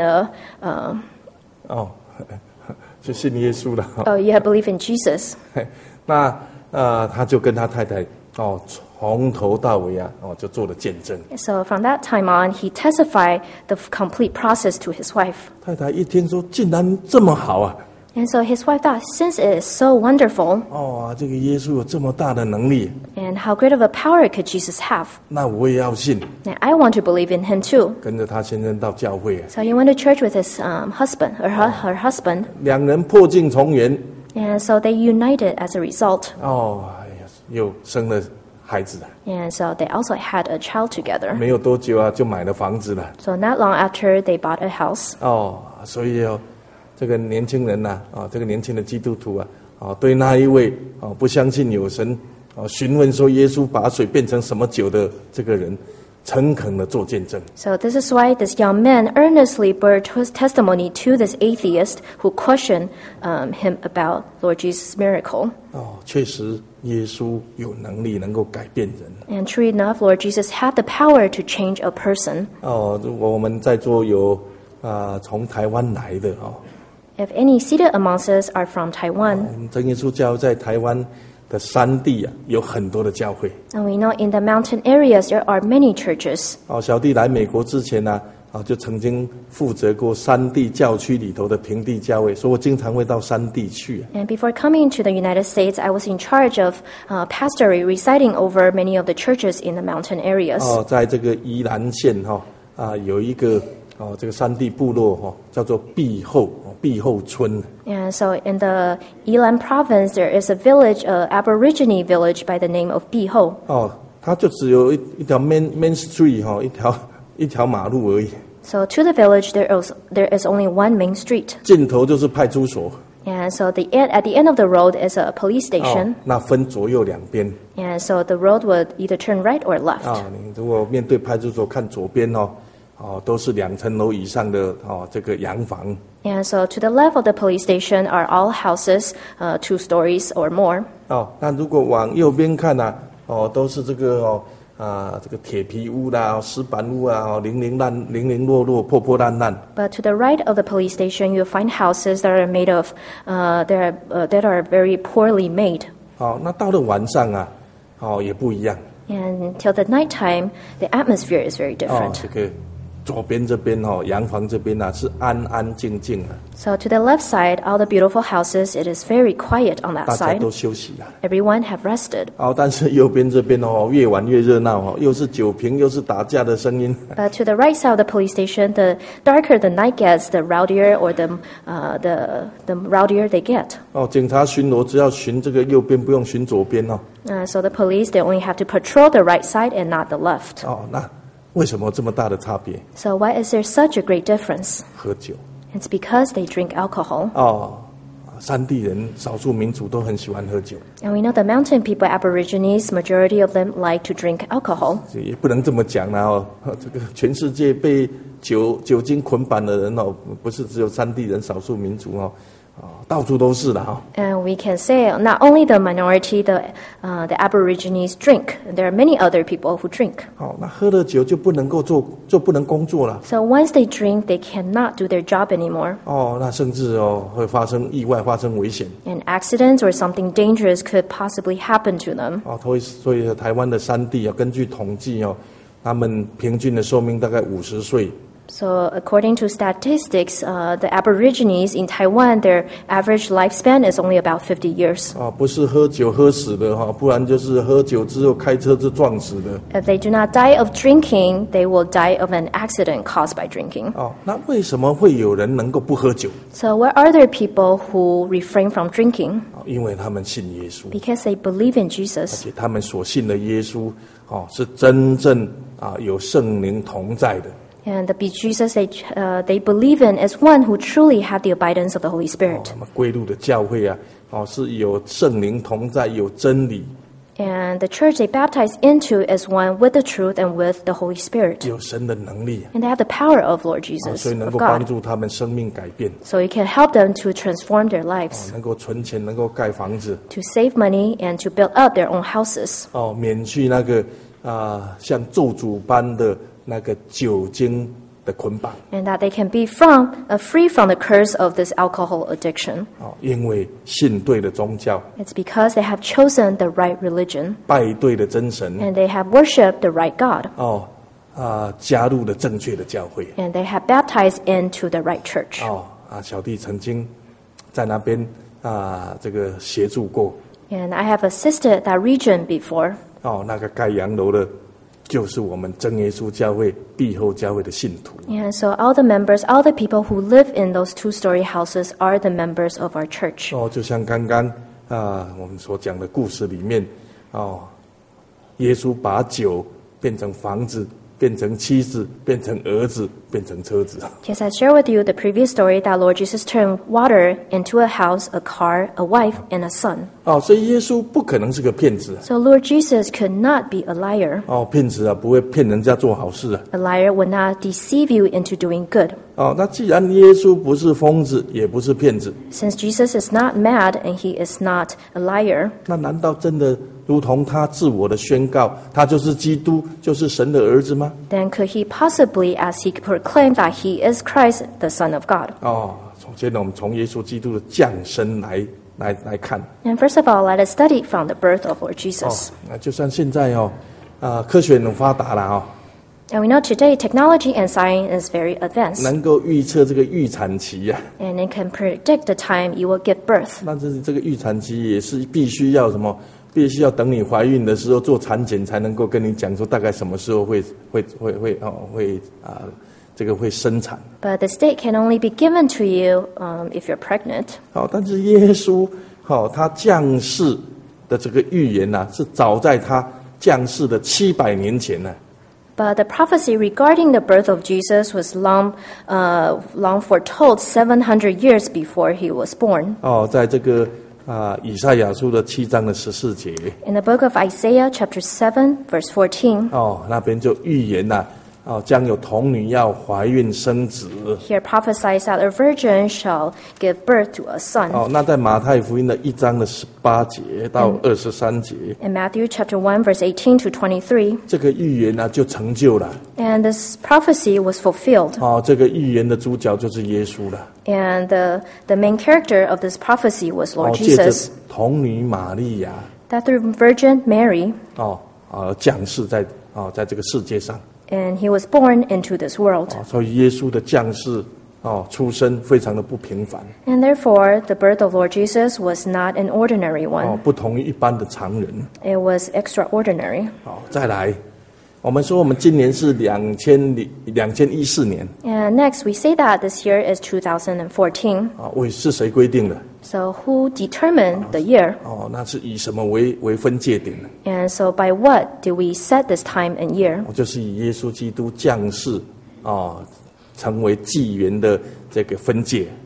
就信耶稣了。 you have believed in Jesus? 那他就跟他太太从头到尾就做了见证。 So from that time on, he testified the complete process to his wife. 太太一听说竟然这么好 And so his wife thought, since it is so wonderful, 这个耶稣有这么大的能力， and how great of a power could Jesus have? 那我也要信， And I want to believe in him too. 跟着他先生到教会 So he went to church with his husband or her husband, 两人破镜重圆， and so they united as a result. 又生了孩子了。 And so they also had a child together. 没有多久就买了房子了。 So not long after, they bought a house. 所以这个年轻人这个年轻的基督徒对那一位不相信有神询问说耶稣把水变成什么酒的这个人，诚恳的做见证。 So this is why this young man earnestly bore his testimony to this atheist who questioned him about Lord Jesus' miracle. 确实耶稣有能力能够改变人。 And true enough, Lord Jesus had the power to change a person. 我们在座有从台湾来的 If any seated amongst us are from Taiwan, 我们真耶稣教在台湾的山地有很多的教会。 and we know in the mountain areas there are many churches. 小弟来美国之前就曾经负责过山地教区里头的平地教会，所以我经常会到山地去。 And before coming to the United States, I was in charge of pastoring, residing over many of the churches in the mountain areas. 在这个宜兰县有一个这个山地部落叫做碧后村。 And so in the Yilan province, there is a village, Aborigine village by the name of Biho. 它就只有一条 main street 一条马路而已。 So to the village, there is only one main street. 尽头就是派出所。 And so at the end of the road is a police station. 那分左右两边。 And so the road would either turn right or left. 你如果面对派出所看左边都是2层楼以上的这个洋房。 And so to the left of the police station are all houses, 2 stories or more. 那如果往右边看都是这个这个铁皮屋啦、石板屋零零落落、破破烂烂。 But to the right of the police station, you'll find houses that are made of, that are very poorly made. 那到了晚上也不一样。 And till the nighttime, the atmosphere is very different. 这个左边这边洋房这边是安安静静的。 So to the left side, all the beautiful houses, it is very quiet on that 大家 side. 都休息了。 Everyone have rested. 但是右边这边越晚越热闹又是酒瓶又是打架的声音。 But to the right side of the police station, the darker the night gets, the rowdier or the rowdier they get. 警察巡逻只要巡这个右边，不用巡左边 So the police, they only have to patrol the right side and not the left. 那为什么这么大的差别？ So why is there such a great difference? 喝酒。 It's because they drink alcohol. 山地人、少数民族都很喜欢喝酒， And we know the mountain people, Aborigines, majority of them like to drink alcohol. 也不能这么讲啦哦。这个全世界被酒精捆绑的人哦，不是只有山地人、少数民族哦，到处都是的哈。 And we can say not only the minority, the Aborigines drink. There are many other people who drink. 好，那喝了酒就不能工作了。 So once they drink, they cannot do their job anymore. 哦，那甚至会发生意外、发生危险。 And accidents or something dangerous could possibly happen to them. 哦，所以台湾的山地根据统计他们平均的寿命大概50岁。 So according to statistics, the Aborigines in Taiwan, their average lifespan is only about 50 years. 不是喝酒喝死的不然就是喝酒之后开车就撞死的。 If they do not die of drinking, they will die of an accident caused by drinking. 那为什么会有人能够不喝酒？ So where are there people who refrain from drinking? 因为他们信耶稣， Because they believe in 而 Jesus. 且他们所信的耶稣是真正有圣灵同在的。 And the Jesus they believe in is one who truly had the abidance of the Holy Spirit. 我们归路的教会是有圣灵同在，有真理， And the church they baptize into is one with the truth and with the Holy Spirit. 有神的能力， And they have the power of Lord Jesus, 所以能 of 够帮 God. 助他们生命改变， So it can help them to transform their lives, 能够存钱，能够盖房子， to save money and to build up their own houses. 免去那个像咒诅般的那个酒精的捆绑。 And that they can be free from the curse of this alcohol addiction. 因为信对的宗教， It's because they have chosen the right religion 拜对的真神， and they have worshipped the right God 加入了正确的教会。 and they have baptized into the right church. 小弟曾经在那边这个协助过。 And I have assisted that region before. 那个盖洋楼的，就是我们真耶稣教会庇后教会的信徒。 And so all the members, all the people who live in those two-story houses are the members of our church. 就像刚刚我们所讲的故事里面，耶稣把酒变成房子，变成妻子，变成儿子，变成车子。 Yes, I share with you the previous story that Lord Jesus turned water into a house, a car, a wife, and a son. 所以耶稣不可能是个骗子。 So Lord Jesus could not be a liar. 骗子不会骗人家做好事 A liar would not deceive you into doing good. 那既然耶稣不是疯子，也不是骗子， Since Jesus is not mad and he is not a liar, 那难道真的如同他自我的宣告，他就是基督，就是神的儿子吗？ then could he possibly, as he proclaimed that he is Christ, the Son of God? 首先呢，我们从耶稣基督的降生来看。 And first of all, let us study from the birth of Lord Jesus. 那就算现在科学很发达了 And we know today technology and science is very advanced. 能够预测这个预产期 And it can predict the time you will give birth. 那这个预产期也是必须要什么？必须要等你怀孕的时候做产检才能够跟你讲说大概什么时候会这个会生产。 But the state can only be given to you if you're pregnant. 但是耶稣他降世的这个预言是早在他降世的700年前呢。 But the prophecy regarding the birth of Jesus was long foretold 700 years before he was born. 在这个以赛亚书的7章的14节。 In the book of Isaiah, chapter 7, verse 14, 那边就预言将有童女要怀孕生子。 here prophesies that a virgin shall give birth to a son. 那在马太福音的1章的18节到23节， In Matthew chapter 1, verse 18 to 23, 这个预言就成就了。 and this prophecy was fulfilled. 这个预言的主角就是耶稣了。 And the main character of this prophecy was Lord 借着 Jesus. 童女玛利亚， That through Virgin Mary, 降世在这个世界上。 and he was born into this world. 所以耶稣的降世出生非常的不平凡。 And therefore, the birth of Lord Jesus was not an ordinary one. 不同于一般的常人。 It was extraordinary. 再来，我们说我们今年是2014年。 And next, we say that this year is 2014. 是谁规定的？ So who determined the year? 那是以什么为分界点呢？ And so by what do we set this time and year? 就是以耶稣基督降世成为纪元的这个分界。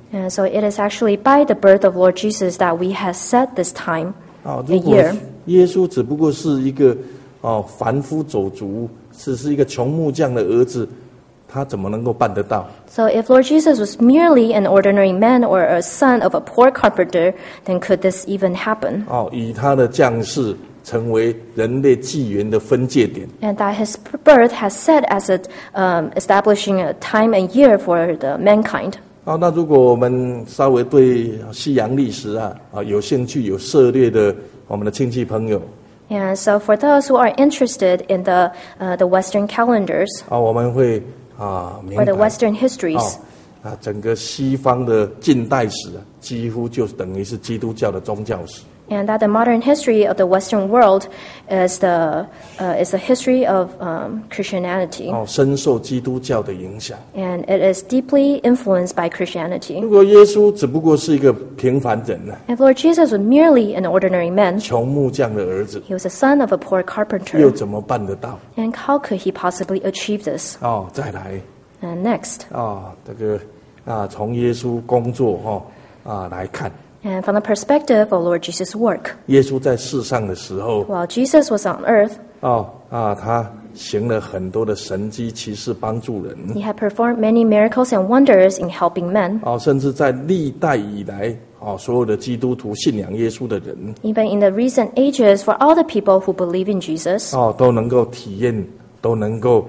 And so it is actually by the birth of Lord Jesus that we have set this time, 啊， a 如果 year. 耶稣只不过是一个凡夫走卒，只是一个穷木匠的儿子，他怎么能够办得到？ So if Lord Jesus was merely an ordinary man or a son of a poor carpenter, then could this even happen? 以他的降世成为人类纪元的分界点。 And that his birth has set as establishing a time and year for the mankind. 那如果我们稍微对西洋历史有兴趣、有涉猎的我们的亲戚朋友， And so for those who are interested in the Western calendars 我们会明 or the 白 Western histories, 整个西方的近代史几乎就等于是基督教的宗教史。 and that the modern history of the Western world is the history of Christianity, 深受基督教的影响。 and it is deeply influenced by Christianity. 如果耶稣只不过是一个平凡人呢， If Lord Jesus was merely an ordinary man, 穷木匠的儿子， he was the son of a poor 又 carpenter, 怎么办得到？ and how could he possibly achieve this? 再来 And next, 这个从耶稣工作来看， and from the perspective of Lord Jesus' work, 耶稣在世上的时候， while Jesus was on earth, 他行了很多的神迹奇事帮助人， he had performed many miracles and wonders in helping men. 甚至在历代以来，所有的基督徒信仰耶稣的人， Even in the recent ages, for all the people who believe in Jesus, 都能够体验，都能够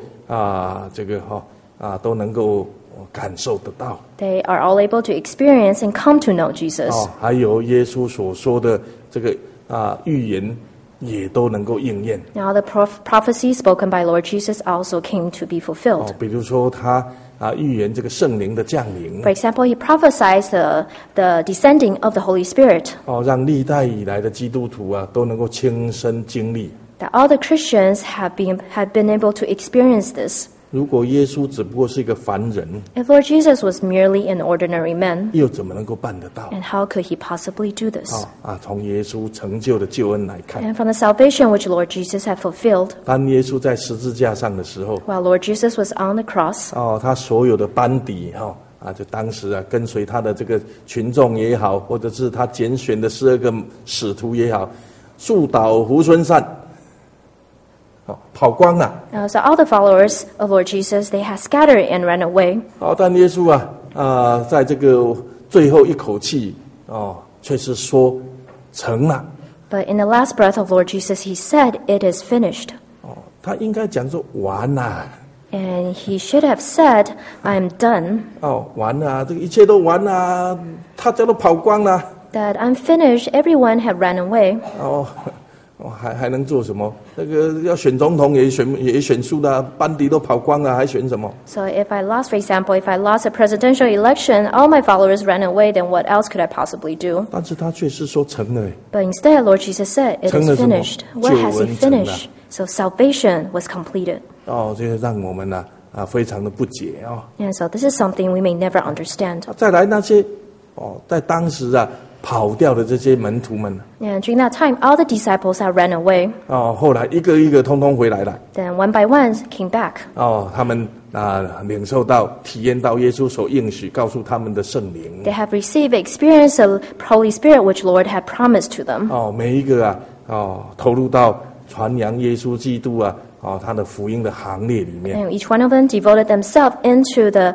都能够感受得到。 they are all able to experience and come to know Jesus. 还有耶稣所说的这个预言，也都能够应验。 Now the prophecy spoken by Lord Jesus also came to be fulfilled. 比如说他预言这个圣灵的降临， For example, he prophesied the descending of the Holy Spirit, 让历代以来的基督徒都能够亲身经历。 that all the Christians have been able to experience this. 如果耶稣只不过是一个凡人， If Lord Jesus was merely an ordinary man, 又怎么能够办得到？ and how could he possibly do this? 从耶稣成就的救恩来看， And from the salvation which Lord Jesus had fulfilled, 当耶稣在十字架上的时候， while Lord Jesus was on the cross, 他所有的班底就当时跟随他的这个群众也好，或者是他拣选的12个使徒也好，树倒猢狲散，跑光了。 so all the followers of Lord Jesus, they had scattered and ran away. 但耶稣在这个最后一口气却是说成了。 But in the last breath of Lord Jesus, he said, "It is finished." 他应该讲说完了。 And he should have said, "I'm done." 完了，这个一切都完了，大家都跑光了。 That I'm finished. Everyone had ran away. 还能做什么？这个要选总统也选输了，班底都跑光了，还选什么？ So if I lost, for example, if I lost a presidential election, all my followers ran away, then what else could I possibly do? 但是他却是说成了。 But instead, Lord Jesus said, "It 成了 is 什么？ finished." What has he 救恩成了。 finished? So salvation was completed. 这让我们非常的不解 And so this is something we may never understand. 再来那些在当时跑掉的这些门徒们 And during that time, all the disciples had ran away. 后来一个一个通通回来了 Then one by one came back. 他们领受到体验到耶稣所应许告诉他们的圣灵 They have received the experience of Holy Spirit, which Lord had promised to them. 每一个投入到传扬耶稣基督他的福音的行列里面 And each one of them devoted themselves into the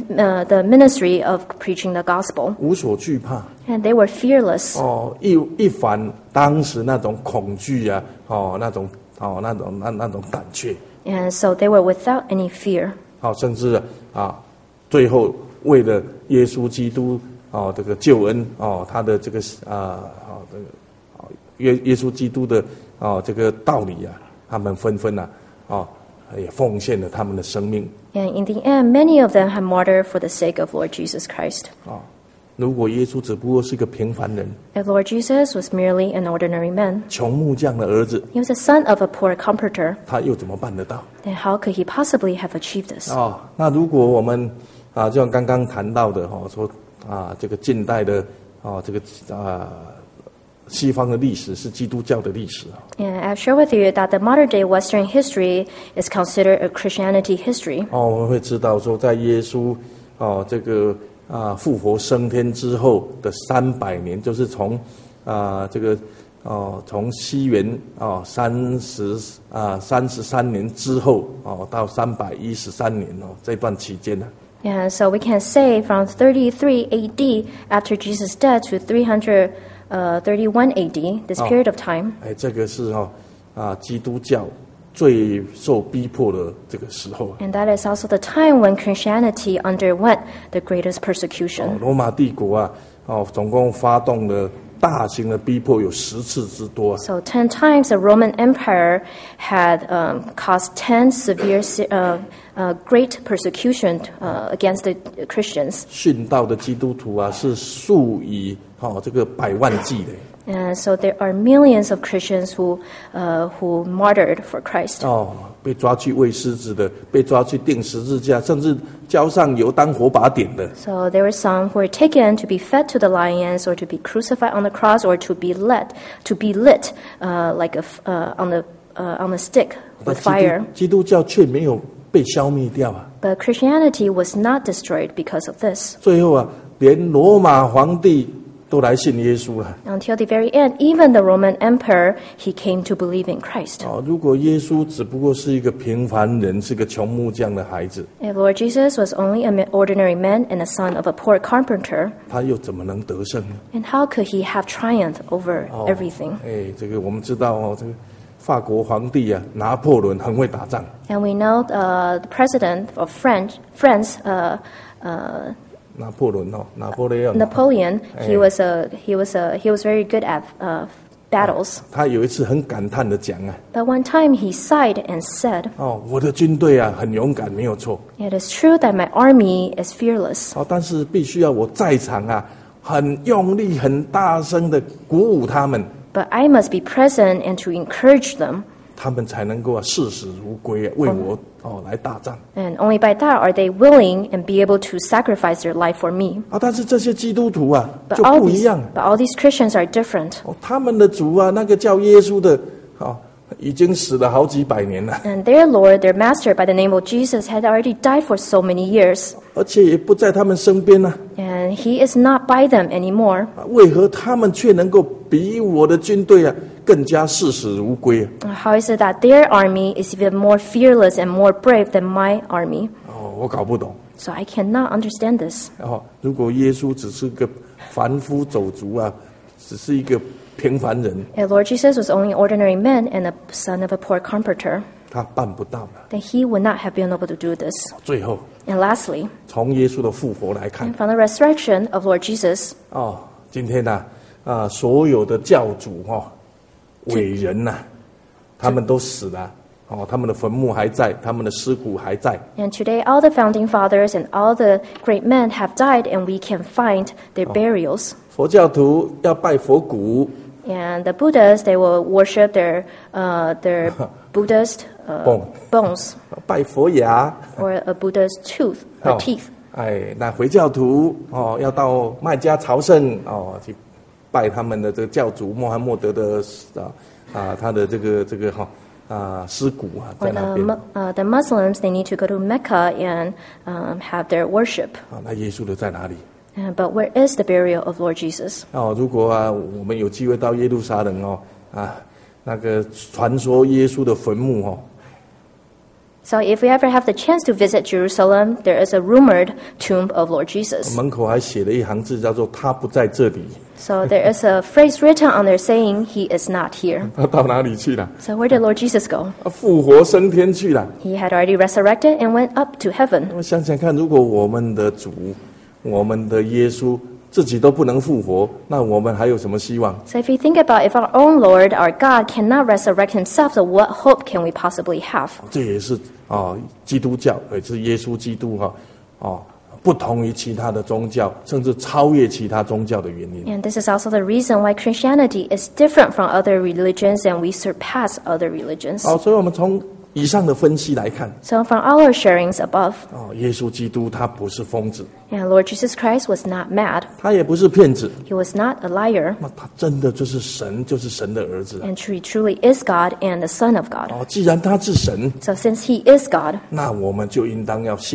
ministry of preaching the gospel. 无所惧怕 And they were fearless. 一反当时那种恐惧那种胆怯 And so they were without any fear. 甚至最后为了耶稣基督这个救恩他的这个耶稣基督的这个道理他们纷纷也奉献了他们的生命。 And in the end, many of them had martyred for the sake of Lord Jesus Christ. 如果耶稣只不过是个平凡人， If Lord Jesus was merely an ordinary man, 穷木匠的儿子， he was the son of a poor carpenter, 他又怎么办得到？ then how could he possibly have achieved this? 那如果我们就像刚刚谈到的说这个近代的这个西方的历史是基督教的历史 And I've shared with you that the modern day Western history is considered a Christianity history. 我们会知道说，在耶稣这个复活升天之后的300年，就是从从西元33年之后到313年这段期间呢。 And so we can say from 33 AD after Jesus' death to 331 AD, this period of time. 这个是基督教最受逼迫的这个时候。 And that is also the time when Christianity underwent the greatest persecution. 罗马帝国总共发动了大型的逼迫有10次之多。 So 10 times the Roman Empire had caused 10 severe, great persecution against the Christians. 殉道的基督徒是数以这个100万计的。 And so there are millions of Christians who martyred for Christ. 被抓去喂狮子的，被抓去钉十字架，甚至浇上油当火把点的。 So there were some who were taken to be fed to the lions, or to be crucified on the cross, or to be lit like on the stick with fire. 基督教却没有被消灭掉 But Christianity was not destroyed because of this. 最后连罗马皇帝都来信耶稣了。 Until the very end, even the Roman emperor, he came to believe in Christ. 如果耶稣只不过是一个平凡人，是个穷木匠的孩子， If Lord Jesus was only an ordinary man and the son of a poor carpenter, 他又怎么能得胜呢？ and how could he have triumphed over everything? 这个我们知道这个法国皇帝拿破仑很会打仗。 And we know the president of France, Napoleon, he was very good at battles. 他有一次很感叹的讲 But one time he sighed and said, 我的军队很勇敢，没有错。 It is true that my army is fearless. 但是必须要我在场很用力、很大声的鼓舞他们。 But I must be present and to encourage them. 他们才能够视死如归，为我来打仗。 And only by that are they willing and be able to sacrifice their life for me. 但是这些基督徒就 But 不一样。 all these Christians are different. 他们的主那个叫耶稣的已经死了好几百年了。 And their Lord, their Master by the name of Jesus, had already died for so many years. 而且也不在他们身边 And he is not by them anymore. 为何他们却能够比我的军队更加视死如归 How is it that their army is even more fearless and more brave than my army? 我搞不懂。 So I cannot understand this. 如果耶稣只是个凡夫走卒只是一个平凡人， If Lord Jesus was only an ordinary man and the son of a poor carpenter, 他办不到的。 then he would not have been able to do this. 最后， And lastly, 从耶稣的复活来看， from the resurrection of Lord Jesus, 今天所有的教主伟人他们都死了他们的坟墓还在，他们的尸骨还在。 and today all the founding fathers and all the great men have died, and we can find their burials. 佛教徒要拜佛骨， And the Buddhists, they will worship their Buddhist bones 拜佛牙， or a Buddha's tooth or teeth. 那回教徒要到麦加朝圣去拜他们的这个教主穆罕默德的他的这个尸骨在 Or 那边。 the Muslims, they need to go to Mecca and have their worship. 那耶稣的在哪里？ But where is the burial of Lord Jesus? 如果我们有机会到耶路撒冷那个传说耶稣的坟墓 So if we ever have the chance to visit Jerusalem, there is a rumored tomb of Lord Jesus. 门口还写了一行字，叫做“他不在这里 So there is a phrase written on there saying, He is not here. ”。 他到哪里去了？ So where did Lord Jesus go? 他复活升天去了。 He had already resurrected and went up to heaven. 我想想看，如果我们的主、我们的耶稣自己都不能复活，那我们还有什么希望？ So if you think about if our own Lord, our God, cannot resurrect himself, so what hope can we possibly have? 这也是基督教，也是耶稣基督不同于其他的宗教，甚至超越其他宗教的原因。 And this is also the reason why Christianity is different from other religions and we surpass other religions. 所以我们从以上的分析来看， So from all our sharings above, 耶稣基督他不是疯子， and Lord Jesus Christ was not mad. 他也不是骗子， He was not a liar. 那他真的就是神，就是神的儿子。 And he truly is God and the Son of God. 既然他是神， So since he is God, 那我们就应当要信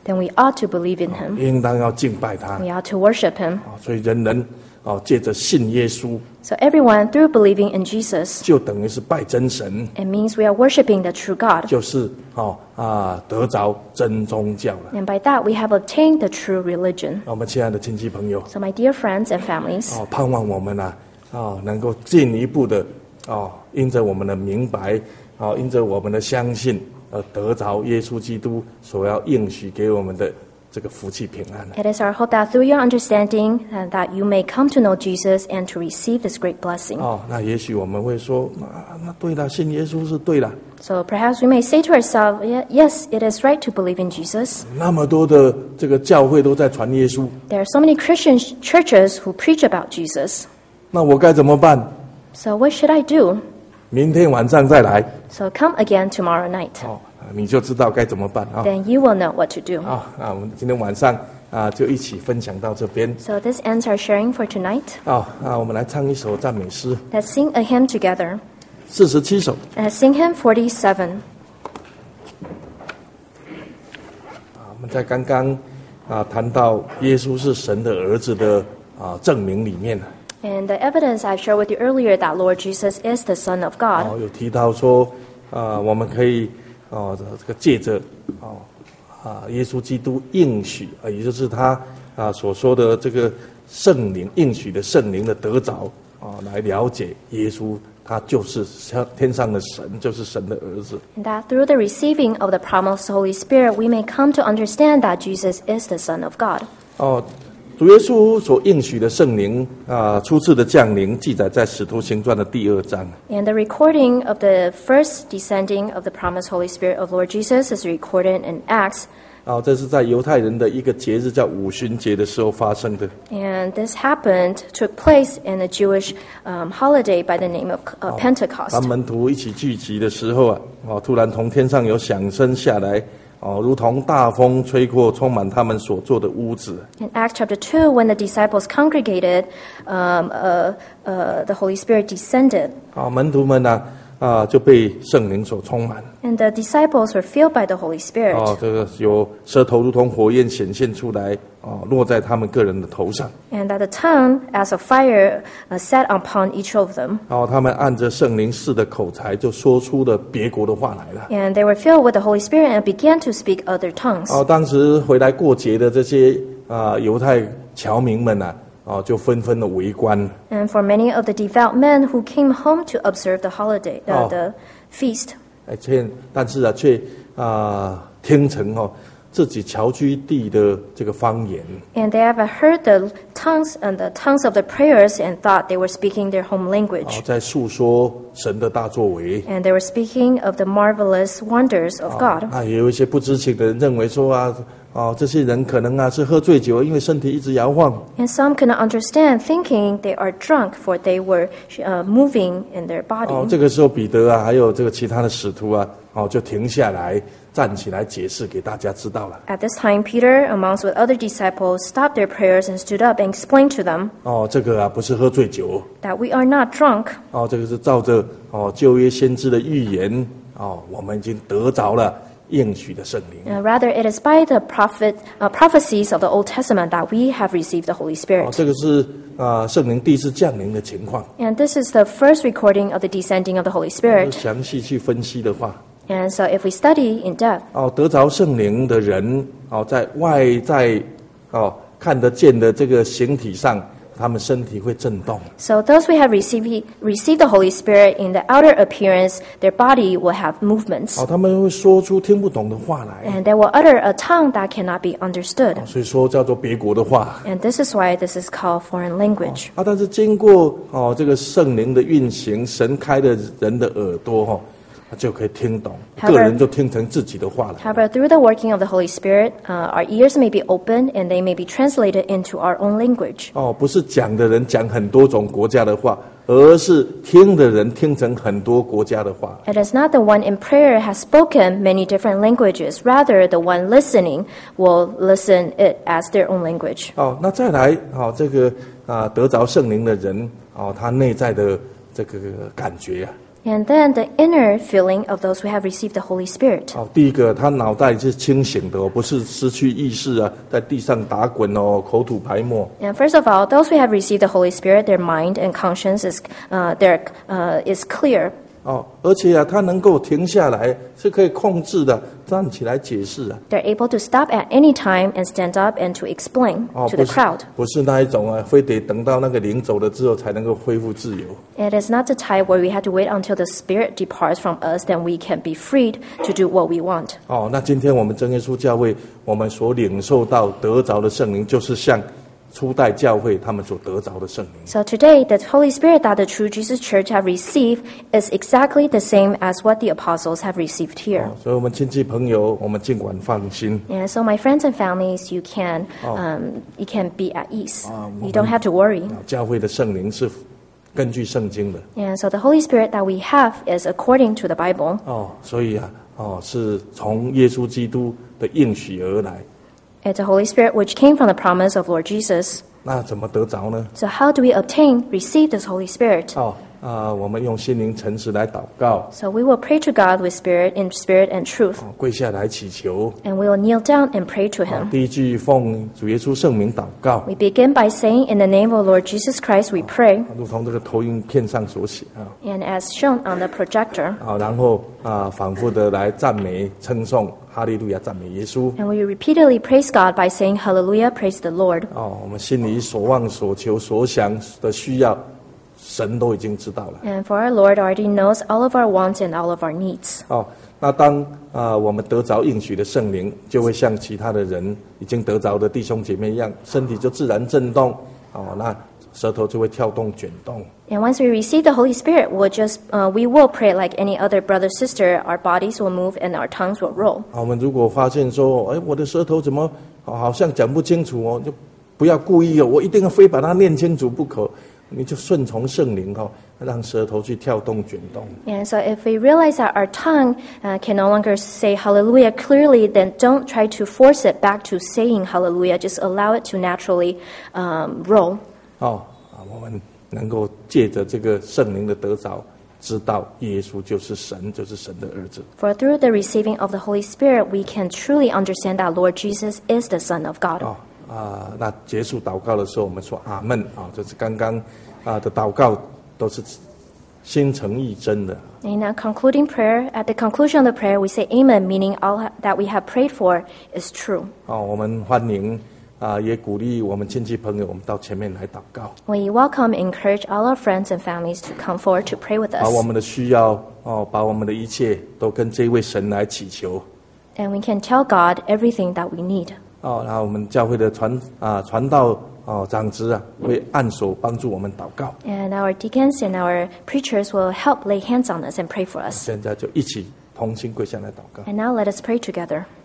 then we ought to believe in him. 应当要敬拜他。 We ought to worship him. 所以人人借着信耶稣， So everyone, through believing in Jesus, 就等于是拜真神， it means we are worshiping the true God. 就是得着真宗教了。 And by that, we have obtained the true religion. 我们亲爱的亲戚朋友， So my dear friends and families, 盼望我们能够进一步的因着我们的明白，因着我们的相信，而得着耶稣基督所要应许给我们的这个福气平安。 it is our hope that through your understanding, that you may come to know Jesus and to receive this great blessing. 那也许我们会说，那对了，信耶稣是对了。 So perhaps we may say to ourselves, yes, it is right to believe in Jesus. 那么多的这个教会都在传耶稣， There are so many Christian churches who preach about Jesus. 那我该怎么办？ So what should I do? 明天晚上再来， So come again tomorrow night. 你就知道该怎么办啊。 Then you will know what to do. 那我们今天晚上就一起分享到这边。 So this ends our sharing for tonight. 那我们来唱一首赞美诗 Let's sing a hymn together. ，47首。 Let's sing hymn 47. 我们在刚刚谈到耶稣是神的儿子的证明里面 And the evidence I shared with you earlier that Lord Jesus is the Son of God. 有提到说我们可以这个借着耶稣基督应许也就是他所说的这个圣灵应许的圣灵的得着来了解耶稣，他就是天上的神，就是神的儿子。 And that through the receiving of the promised Holy Spirit, we may come to understand that Jesus is the Son of God. 主耶稣所应许的圣灵初次的降临，记载在使徒行传的第2章。 And the recording of the first descending of the promised Holy Spirit of Lord Jesus is recorded in Acts. 这是在犹太人的一个节日叫五旬节的时候发生的。 And this took place in a Jewish holiday by the name of Pentecost. 当门徒一起聚集的时候突然从天上有响声下来，如同大风吹过，充满他们所坐的屋子。 In Acts chapter 2, when the disciples congregated, the Holy Spirit descended. 门徒们就被圣灵所充满。 And the disciples were filled by the Holy Spirit. 这个有舌头如同火焰显现出来，落在他们个人的头上。 And that the tongue, as a fire, sat upon each of them. 他们按着圣灵赐的口才，就说出了别国的话来了。 And they were filled with the Holy Spirit and began to speak other tongues. 当时回来过节的这些犹太侨民们就纷纷的围观。 And for many of the devout men who came home to observe the holiday, the feast. 但是却听成自己侨居地的这个方言。 And they have heard the tongues of the prayers and thought they were speaking their home language. 在述说神的大作为。 And they were speaking of the marvelous wonders of God. 也有一些不知情的人认为说这些人可能是喝醉酒，因为身体一直摇晃。 And some could not understand, thinking they are drunk, for they were moving in their body. 这个时候彼得还有这个其他的使徒就停下来，站起来解释给大家知道了。 At this time, Peter, amongst with other disciples, stopped their prayers and stood up and explained to them 这个不是喝醉酒。 that we are not drunk. 这个是照着旧约先知的预言我们已经得着了应许的圣灵。 Rather, it is by the prophecies of the Old Testament that we have received the Holy Spirit. 这个是圣灵第一次降临的情况。 And this is the first recording of the descending of the Holy Spirit. 详细去分析的话， And so if we study in depth, 得着圣灵的人在外在看得见的这个形体上，他们身体会震动。 so those who have received the Holy Spirit in the outer appearance, their body will have movements. 他们会说出听不懂的话来。 And they will utter a tongue that cannot be understood. 所以说叫做别国的话。 And this is why this is called foreign language. 但是经过这个圣灵的运行，神开了人的耳朵就可以听懂，个人就听成自己的话了。 However, through the working of the Holy Spirit, our ears may be opened and they may be translated into our own language. 不是讲的人讲很多种国家的话，而是听的人听成很多国家的话。 It is not the one in prayer has spoken many different languages. Rather, the one listening will listen it as their own language. 那再来这个得着圣灵的人他内在的这个感觉 And then the inner feeling of those who have received the Holy Spirit. 第一个，他脑袋是清醒的不是失去意识啊，在地上打滚口吐白沫。 And first of all, those who have received the Holy Spirit, their mind and conscience is clear. 而且他能够停下来，是可以控制的，站起来解释啊。 They're able to stop at any time and stand up and to explain to the crowd. 不是那一种非得等到那个灵走了之后才能够恢复自由。 It is not the type where we have to wait until the Spirit departs from us, then we can be freed to do what we want. 那今天我们真耶稣教会，我们所领受到得着的圣灵，就是像初代教会他们所得着的圣灵。 So today, the Holy Spirit that the true Jesus Church have received is exactly the same as what the apostles have received here. 所以我们亲戚朋友，我们尽管放心。 And so, my friends and families, you can be at ease. You don't have to worry. 教会的圣灵是根据圣经的。 And so, the Holy Spirit that we have is according to the Bible. 所以是从耶稣基督的应许而来。 It's the Holy Spirit which came from the promise of Lord Jesus. 那怎么得着呢？ So how do we receive this Holy Spirit? 我们用心灵诚实来祷告。 So we will pray to God in spirit and truth. 跪下来祈求。 And we will kneel down and pray to Him. 第一句奉主耶稣圣名祷告。 We begin by saying, "In the name of Lord Jesus Christ, we pray." 如同这个投影片上所写 And as shown on the projector. 然后反复的来赞美称颂哈利路亚，赞美耶稣。 And we repeatedly praise God by saying, "Hallelujah, praise the Lord." 我们心里所望所求所想的需要，神都已经知道了。 And for our Lord already knows all of our wants and all of our needs. 那当我们得着应许的圣灵，就会像其他的人已经得着的弟兄姐妹一样，身体就自然震动。那舌头就会跳动卷动。 And once we receive the Holy Spirit, we will pray like any other brother sister. Our bodies will move and our tongues will roll. 我们如果发现说，我的舌头怎么好像讲不清楚就不要故意我一定要非把它念清楚不可。你就顺从圣灵让舌头去跳动卷动。 And so if we realize that our tongue can no longer say hallelujah clearly, then don't try to force it back to saying hallelujah. Just allow it to naturally roll. 我们能够借着这个圣灵的得着，知道耶稣就是神，就是神的儿子。 For through the receiving of the Holy Spirit, we can truly understand that Lord Jesus is the Son of God. 那结束祷告的时候，我们说阿们就是刚刚的祷告都是心诚意真的。 In a concluding prayer, at the conclusion of the prayer, we say Amen, meaning all that we have prayed for is true. 我们欢迎也鼓励我们亲戚朋友，我们到前面来祷告。 We welcome and encourage all our friends and families to come forward to pray with 把我 us. 们的需要把我们的一切都跟这位神来祈求。 And we can tell God everything that we need. 然后我们教会的传道长子会按手帮助我们祷告。 And our deacons and our preachers will help lay hands on us and pray for us. 现在就一起同心跪下来祷告。 And now let us pray together.